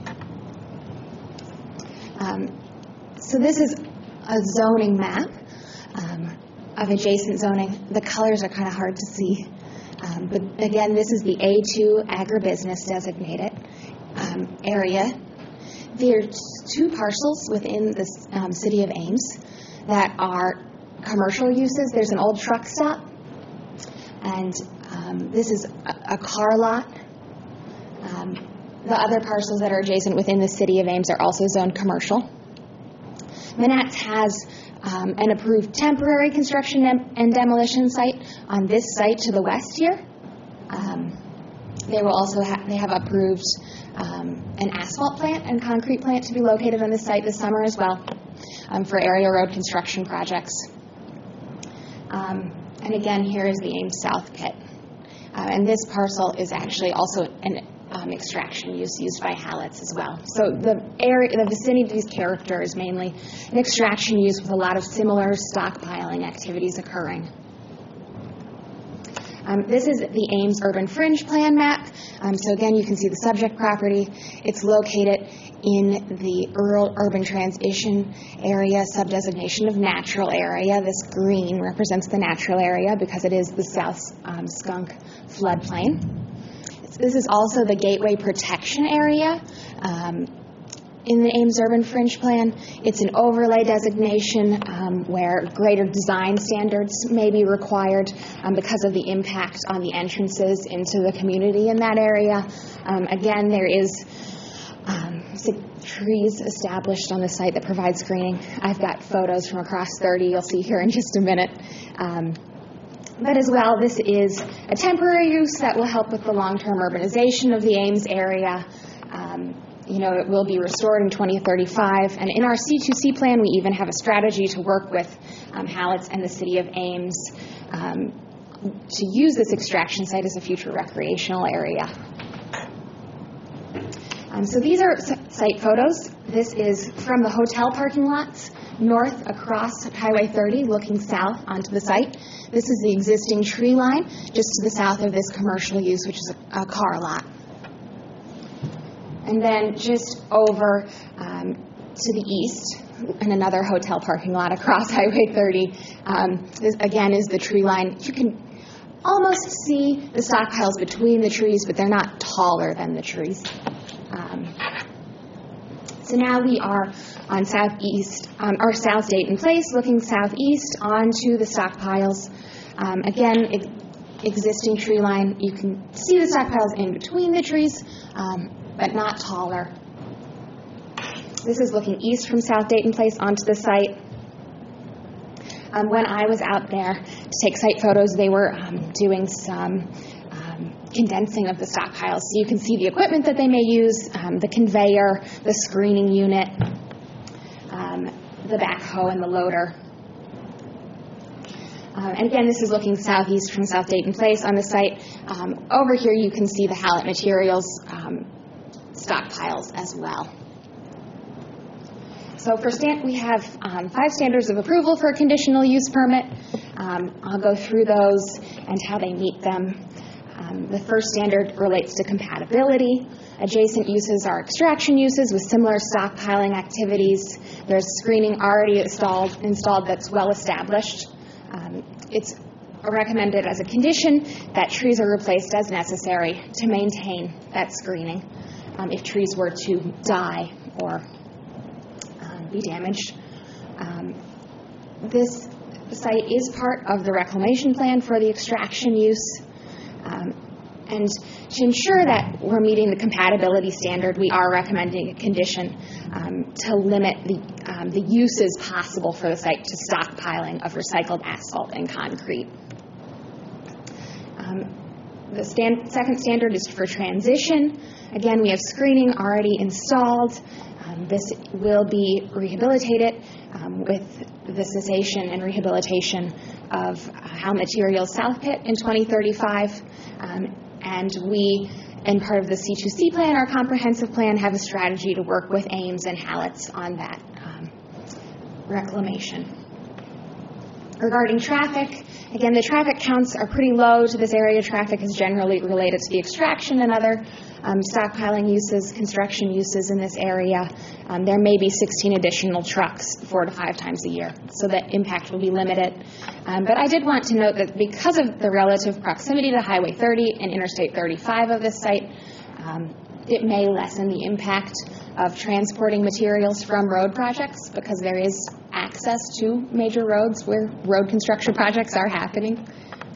So this is a zoning map of adjacent zoning. The colors are kind of hard to see, but again, this is the A2 agribusiness designated area. There's 2 parcels within the city of Ames that are commercial uses. There's an old truck stop, and this is a car lot. The other parcels that are adjacent within the city of Ames are also zoned commercial. Manats has an approved temporary construction and demolition site on this site to the west here. They will also they have approved an asphalt plant and concrete plant to be located on this site this summer as well for area road construction projects. And again, here is the Ames South Pit. And this parcel is actually also an extraction use used by Hallett's as well. So the area, the vicinity's character is mainly an extraction use with a lot of similar stockpiling activities occurring. This is the Ames Urban Fringe Plan map. So again, you can see the subject property. It's located in the urban transition area, subdesignation of natural area. This green represents the natural area because it is the South Skunk floodplain. This is also the Gateway Protection Area. in the Ames Urban Fringe Plan. It's an overlay designation where greater design standards may be required because of the impact on the entrances into the community in that area. Again, there is trees established on the site that provide screening. I've got photos from across 30 you'll see here in just a minute. But as well, this is a temporary use that will help with the long-term urbanization of the Ames area. It will be restored in 2035. And in our C2C plan, we even have a strategy to work with Hallett and the city of Ames to use this extraction site as a future recreational area. So these are site photos. This is from the hotel parking lots north across Highway 30 looking south onto the site. This is the existing tree line just to the south of this commercial use, which is a car lot. And then just over to the east in another hotel parking lot across Highway 30, this again is the tree line. You can almost see the stockpiles between the trees, but they're not taller than the trees. So now we are on southeast, or South Dayton Place, looking southeast onto the stockpiles. Again, existing tree line. You can see the stockpiles in between the trees, but not taller. This is looking east from South Dayton Place onto the site. When I was out there to take site photos, they were doing some condensing of the stockpiles. So you can see the equipment that they may use, the conveyor, the screening unit, the backhoe, and the loader. And again, this is looking southeast from South Dayton Place on the site. Over here you can see the Hallett Materials stockpiles as well. So for we have 5 standards of approval for a conditional use permit. I'll go through those and how they meet them. The first standard relates to compatibility. Adjacent uses are extraction uses with similar stockpiling activities. There's screening already installed that's well established. It's recommended as a condition that trees are replaced as necessary to maintain that screening if trees were to die or be damaged. This site is part of the reclamation plan for the extraction use. And to ensure that we're meeting the compatibility standard, we are recommending a condition to limit the uses possible for the site to stockpiling of recycled asphalt and concrete. The second standard is for transition. Again, we have screening already installed. This will be rehabilitated with the cessation and rehabilitation of Hallett Materials South Pit in 2035. And we, in part of the C2C plan, our comprehensive plan, have a strategy to work with Ames and Hallett on that reclamation. Regarding traffic, again, the traffic counts are pretty low to this area. Traffic is generally related to the extraction and other stockpiling uses, construction uses in this area. There may be 16 additional trucks 4 to 5 times a year, so that impact will be limited. But I did want to note that because of the relative proximity to Highway 30 and Interstate 35 of this site, it may lessen the impact of transporting materials from road projects because there is access to major roads where road construction projects are happening.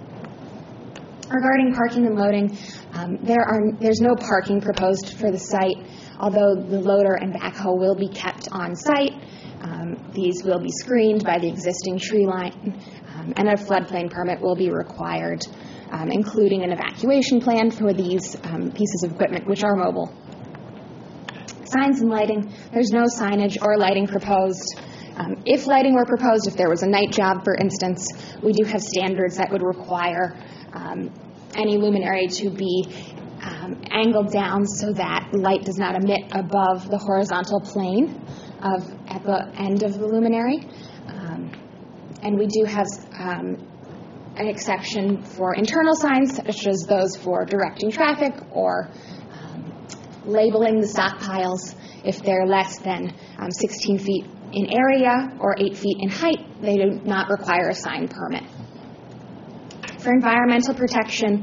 Regarding parking and loading, there's no parking proposed for the site, although the loader and backhoe will be kept on site. These will be screened by the existing tree line, and a floodplain permit will be required, including an evacuation plan for these pieces of equipment, which are mobile. Signs and lighting, there's no signage or lighting proposed. If lighting were proposed, if there was a night job, for instance, we do have standards that would require any luminary to be angled down so that light does not emit above the horizontal plane at the end of the luminary. And we do have an exception for internal signs, such as those for directing traffic or labeling the stockpiles. If they're less than 16 feet in area or 8 feet in height, they do not require a sign permit. For environmental protection,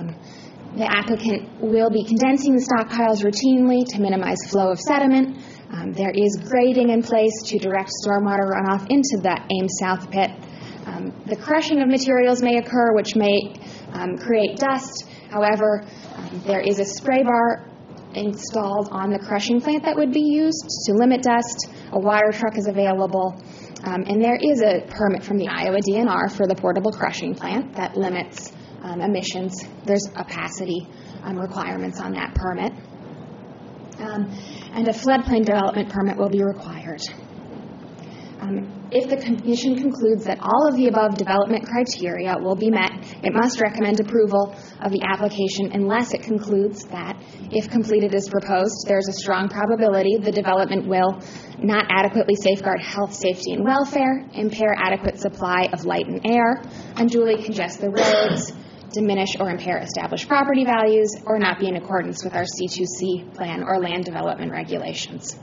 the applicant will be condensing the stockpiles routinely to minimize flow of sediment. There is grading in place to direct stormwater runoff into the Ames South Pit. The crushing of materials may occur, which may create dust. However, there is a spray bar installed on the crushing plant that would be used to limit dust. A water truck is available. And there is a permit from the Iowa DNR for the portable crushing plant that limits emissions. There's opacity requirements on that permit. And a floodplain development permit will be required. If the commission concludes that all of the above development criteria will be met, it must recommend approval of the application unless it concludes that, if completed as proposed, there's a strong probability the development will not adequately safeguard health, safety, and welfare, impair adequate supply of light and air, unduly congest the roads, diminish or impair established property values, or not be in accordance with our C2C plan or land development regulations.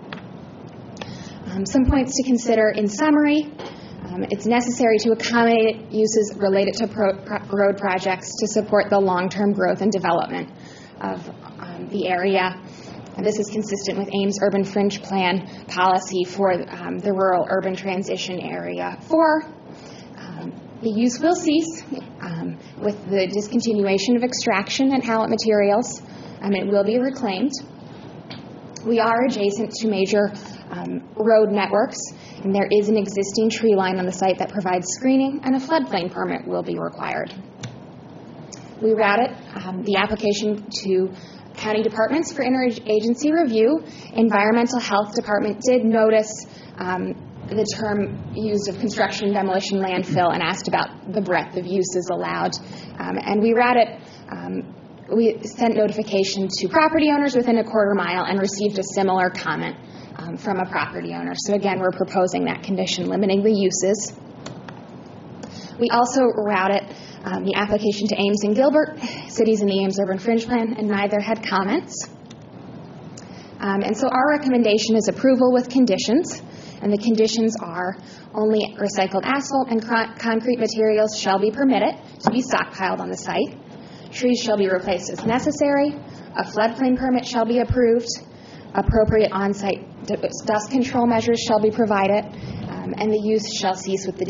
Some points to consider in summary. It's necessary to accommodate uses related to road projects to support the long-term growth and development of the area. This is consistent with Ames Urban Fringe Plan policy for the rural urban transition area 4. The use will cease with the discontinuation of extraction and hallout materials. It will be reclaimed. We are adjacent to major road networks, and there is an existing tree line on the site that provides screening, and a floodplain permit will be required. We routed the application to county departments for interagency review. Environmental Health Department did notice the term used of construction, demolition, landfill, and asked about the breadth of uses allowed. And we routed we sent notification to property owners within a quarter mile and received a similar comment from a property owner. So again, we're proposing that condition limiting the uses. We also routed the application to Ames and Gilbert, cities in the Ames Urban Fringe Plan, and neither had comments. And so our recommendation is approval with conditions, and the conditions are only recycled asphalt and concrete materials shall be permitted to be stockpiled on the site. Trees shall be replaced as necessary. A floodplain permit shall be approved. Appropriate on-site dust control measures shall be provided, and the use shall cease with the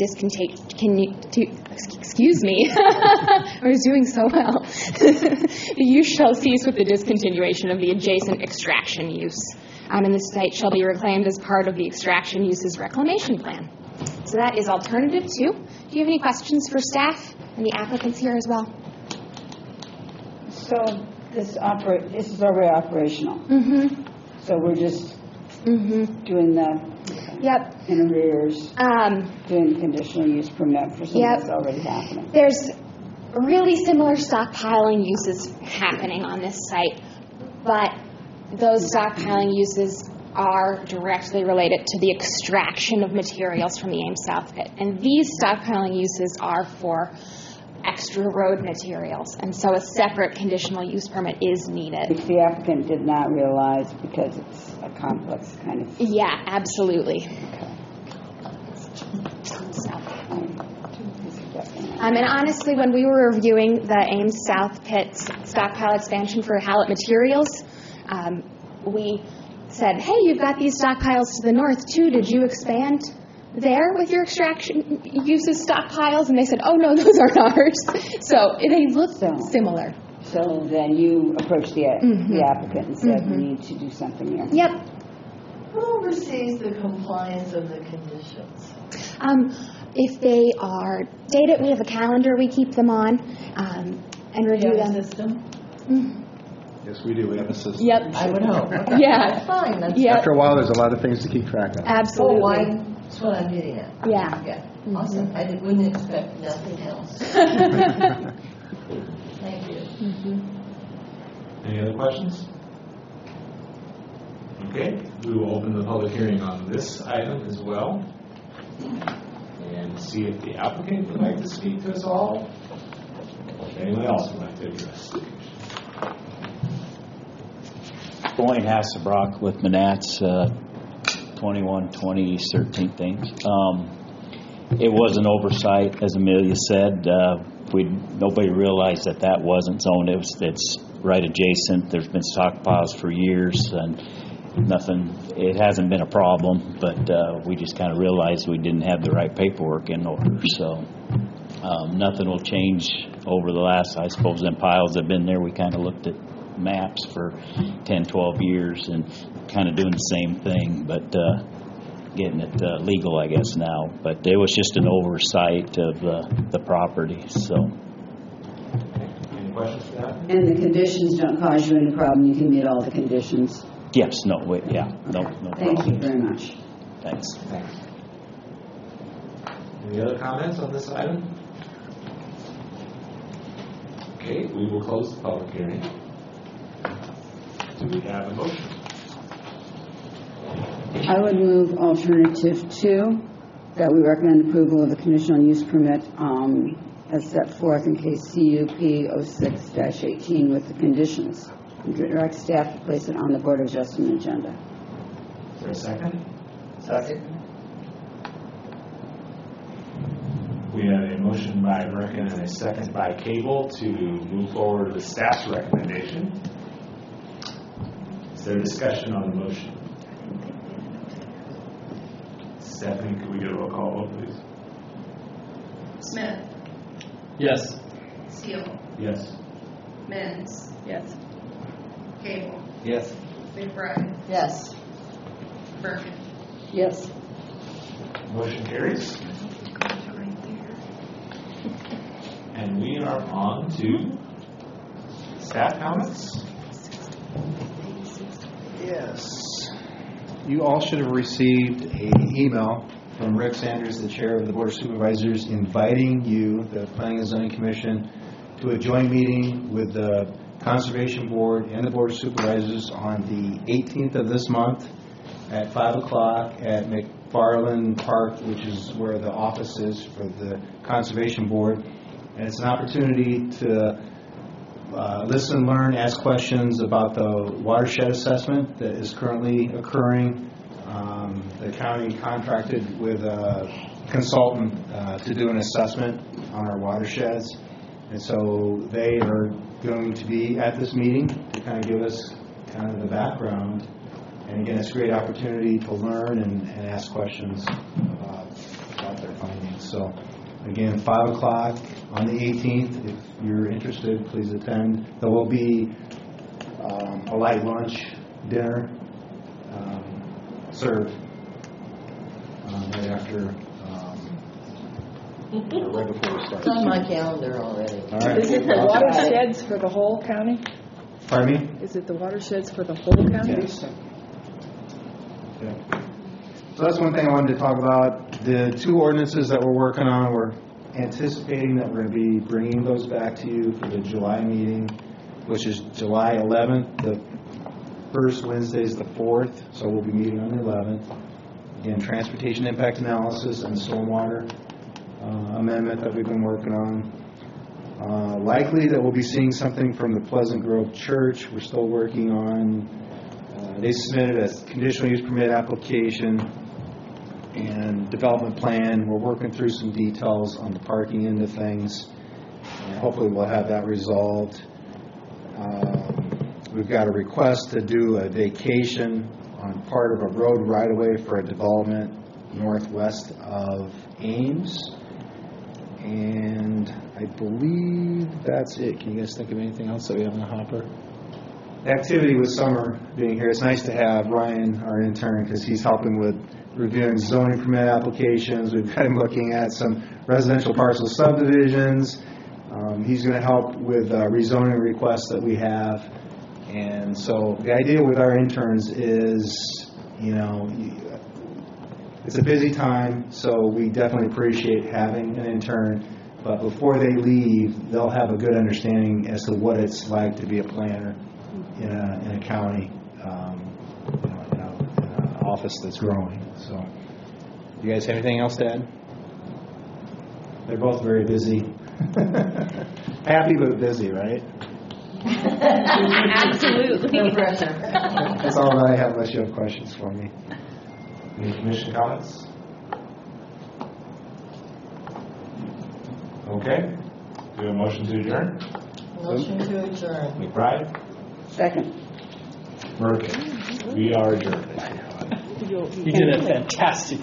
excuse me, I was doing so well. The use shall cease with the discontinuation of the adjacent extraction use, and the site shall be reclaimed as part of the extraction uses reclamation plan. So that is alternative 2. Do you have any questions for staff and the applicants here as well? So this is already operational. Mm-hmm. So we're just doing the in arrears, doing the conditional use permit for something that's already happening. There's really similar stockpiling uses happening on this site, but those stockpiling uses are directly related to the extraction of materials from the Ames South Pit. And these stockpiling uses are for extra road materials, and so a separate conditional use permit is needed. Which the applicant did not realize because it's a complex kind of... Yeah, absolutely. Okay. And honestly, when we were reviewing the Ames South Pit stockpile expansion for hallout materials, we said, hey, you've got these stockpiles to the north too. Did you expand there with your extraction uses stockpiles? And they said, oh no, those aren't ours. So they look similar. So then you approached the applicant and said, we need to do something here. Yep. Who oversees the compliance of the conditions? If they are dated, we have a calendar we keep them on and review them. System? Yes, we do. We have a system. Yep. I would hope. Okay. Yeah. That's fine. That's After a while, there's a lot of things to keep track of. Absolutely. That's what I'm getting at. Yeah. Yeah. Awesome. I wouldn't expect nothing else. Thank you. Any other questions? Okay, we will open the public hearing on this item as well and see if the applicant would like to speak to us all or if anyone else would like to address. Dwayne Hasselbrock with Manats, 2120 13th Ames. It was an oversight, as Amelia said. Nobody realized that wasn't zoned. It's right adjacent. There's been stockpiles for years, and nothing, it hasn't been a problem, but we just kind of realized we didn't have the right paperwork in order, so nothing will change over the last, I suppose, them piles have been there. We kind of looked at maps for 10, 12 years and kind of doing the same thing, but getting it legal, I guess, now. But it was just an oversight of the property, so. Any questions for that? And the conditions don't cause you any problem, you can meet all the conditions. Yes, no problem. Thank you very much. Thanks. Any other comments on this item? Okay, we will close the public hearing. Do we have a motion? I would move alternative 2, that we recommend approval of the conditional use permit as set forth in case CUP 06-18 with the conditions. And direct staff to place it on the Board of Adjustment agenda. Is there a second? Second. We have a motion by Merkin and a second by Cable to move forward with staff's recommendation. Is there discussion on the motion? Stephanie, could we get a roll call vote, please? Smith, Yes. Seal, Yes. Menz, Yes. Cable, Yes. McBride, Yes. Merkin. Yes. Motion carries. And we are on to staff comments. Yes. You all should have received an email from Rick Sanders, the chair of the Board of Supervisors, inviting you, the Planning and Zoning Commission, to a joint meeting with the Conservation Board and the Board of Supervisors on the 18th of this month at 5 o'clock at McFarland Park, which is where the office is for the Conservation Board. And it's an opportunity to listen, learn, ask questions about the watershed assessment that is currently occurring. The county contracted with a consultant to do an assessment on our watersheds. And so they are going to be at this meeting to kind of give us kind of the background. And again, it's a great opportunity to learn and ask questions about their findings. So again, 5 o'clock on the 18th. If you're interested, please attend. There will be a light lunch, dinner served right after, right before we start. It's on my calendar already. All right. Is it the watersheds for the whole county? Pardon me? Is it the watersheds for the whole county? Yes. Yeah. So that's one thing I wanted to talk about. The 2 ordinances that we're working on, we're anticipating that we're going to be bringing those back to you for the July meeting, which is July 11th. The first Wednesday is the 4th, so we'll be meeting on the 11th. Again, transportation impact analysis and stormwater amendment that we've been working on. Likely that we'll be seeing something from the Pleasant Grove Church. We're still working on, they submitted a conditional use permit application and development plan. We're working through some details on the parking end of things, and hopefully we'll have that resolved. We've got a request to do a vacation on part of a road right-of-way for a development northwest of Ames, and I believe that's it. Can you guys think of anything else that we have in the hopper? The activity with summer being here, it's nice to have Ryan, our intern, because he's helping with reviewing zoning permit applications. We've got him looking at some residential parcel subdivisions. He's going to help with rezoning requests that we have. And so the idea with our interns is, you know, it's a busy time, so we definitely appreciate having an intern. But before they leave, they'll have a good understanding as to what it's like to be a planner in a county, in an office that's growing. So, you guys have anything else to add? They're both very busy. Happy but busy, right? Absolutely. No pressure. That's all that I have, unless you have questions for me. Any commission comments? Okay. Do we have a motion to adjourn? Motion to adjourn. McBride? Second. Merkin? We are adjourned. You did a fantastic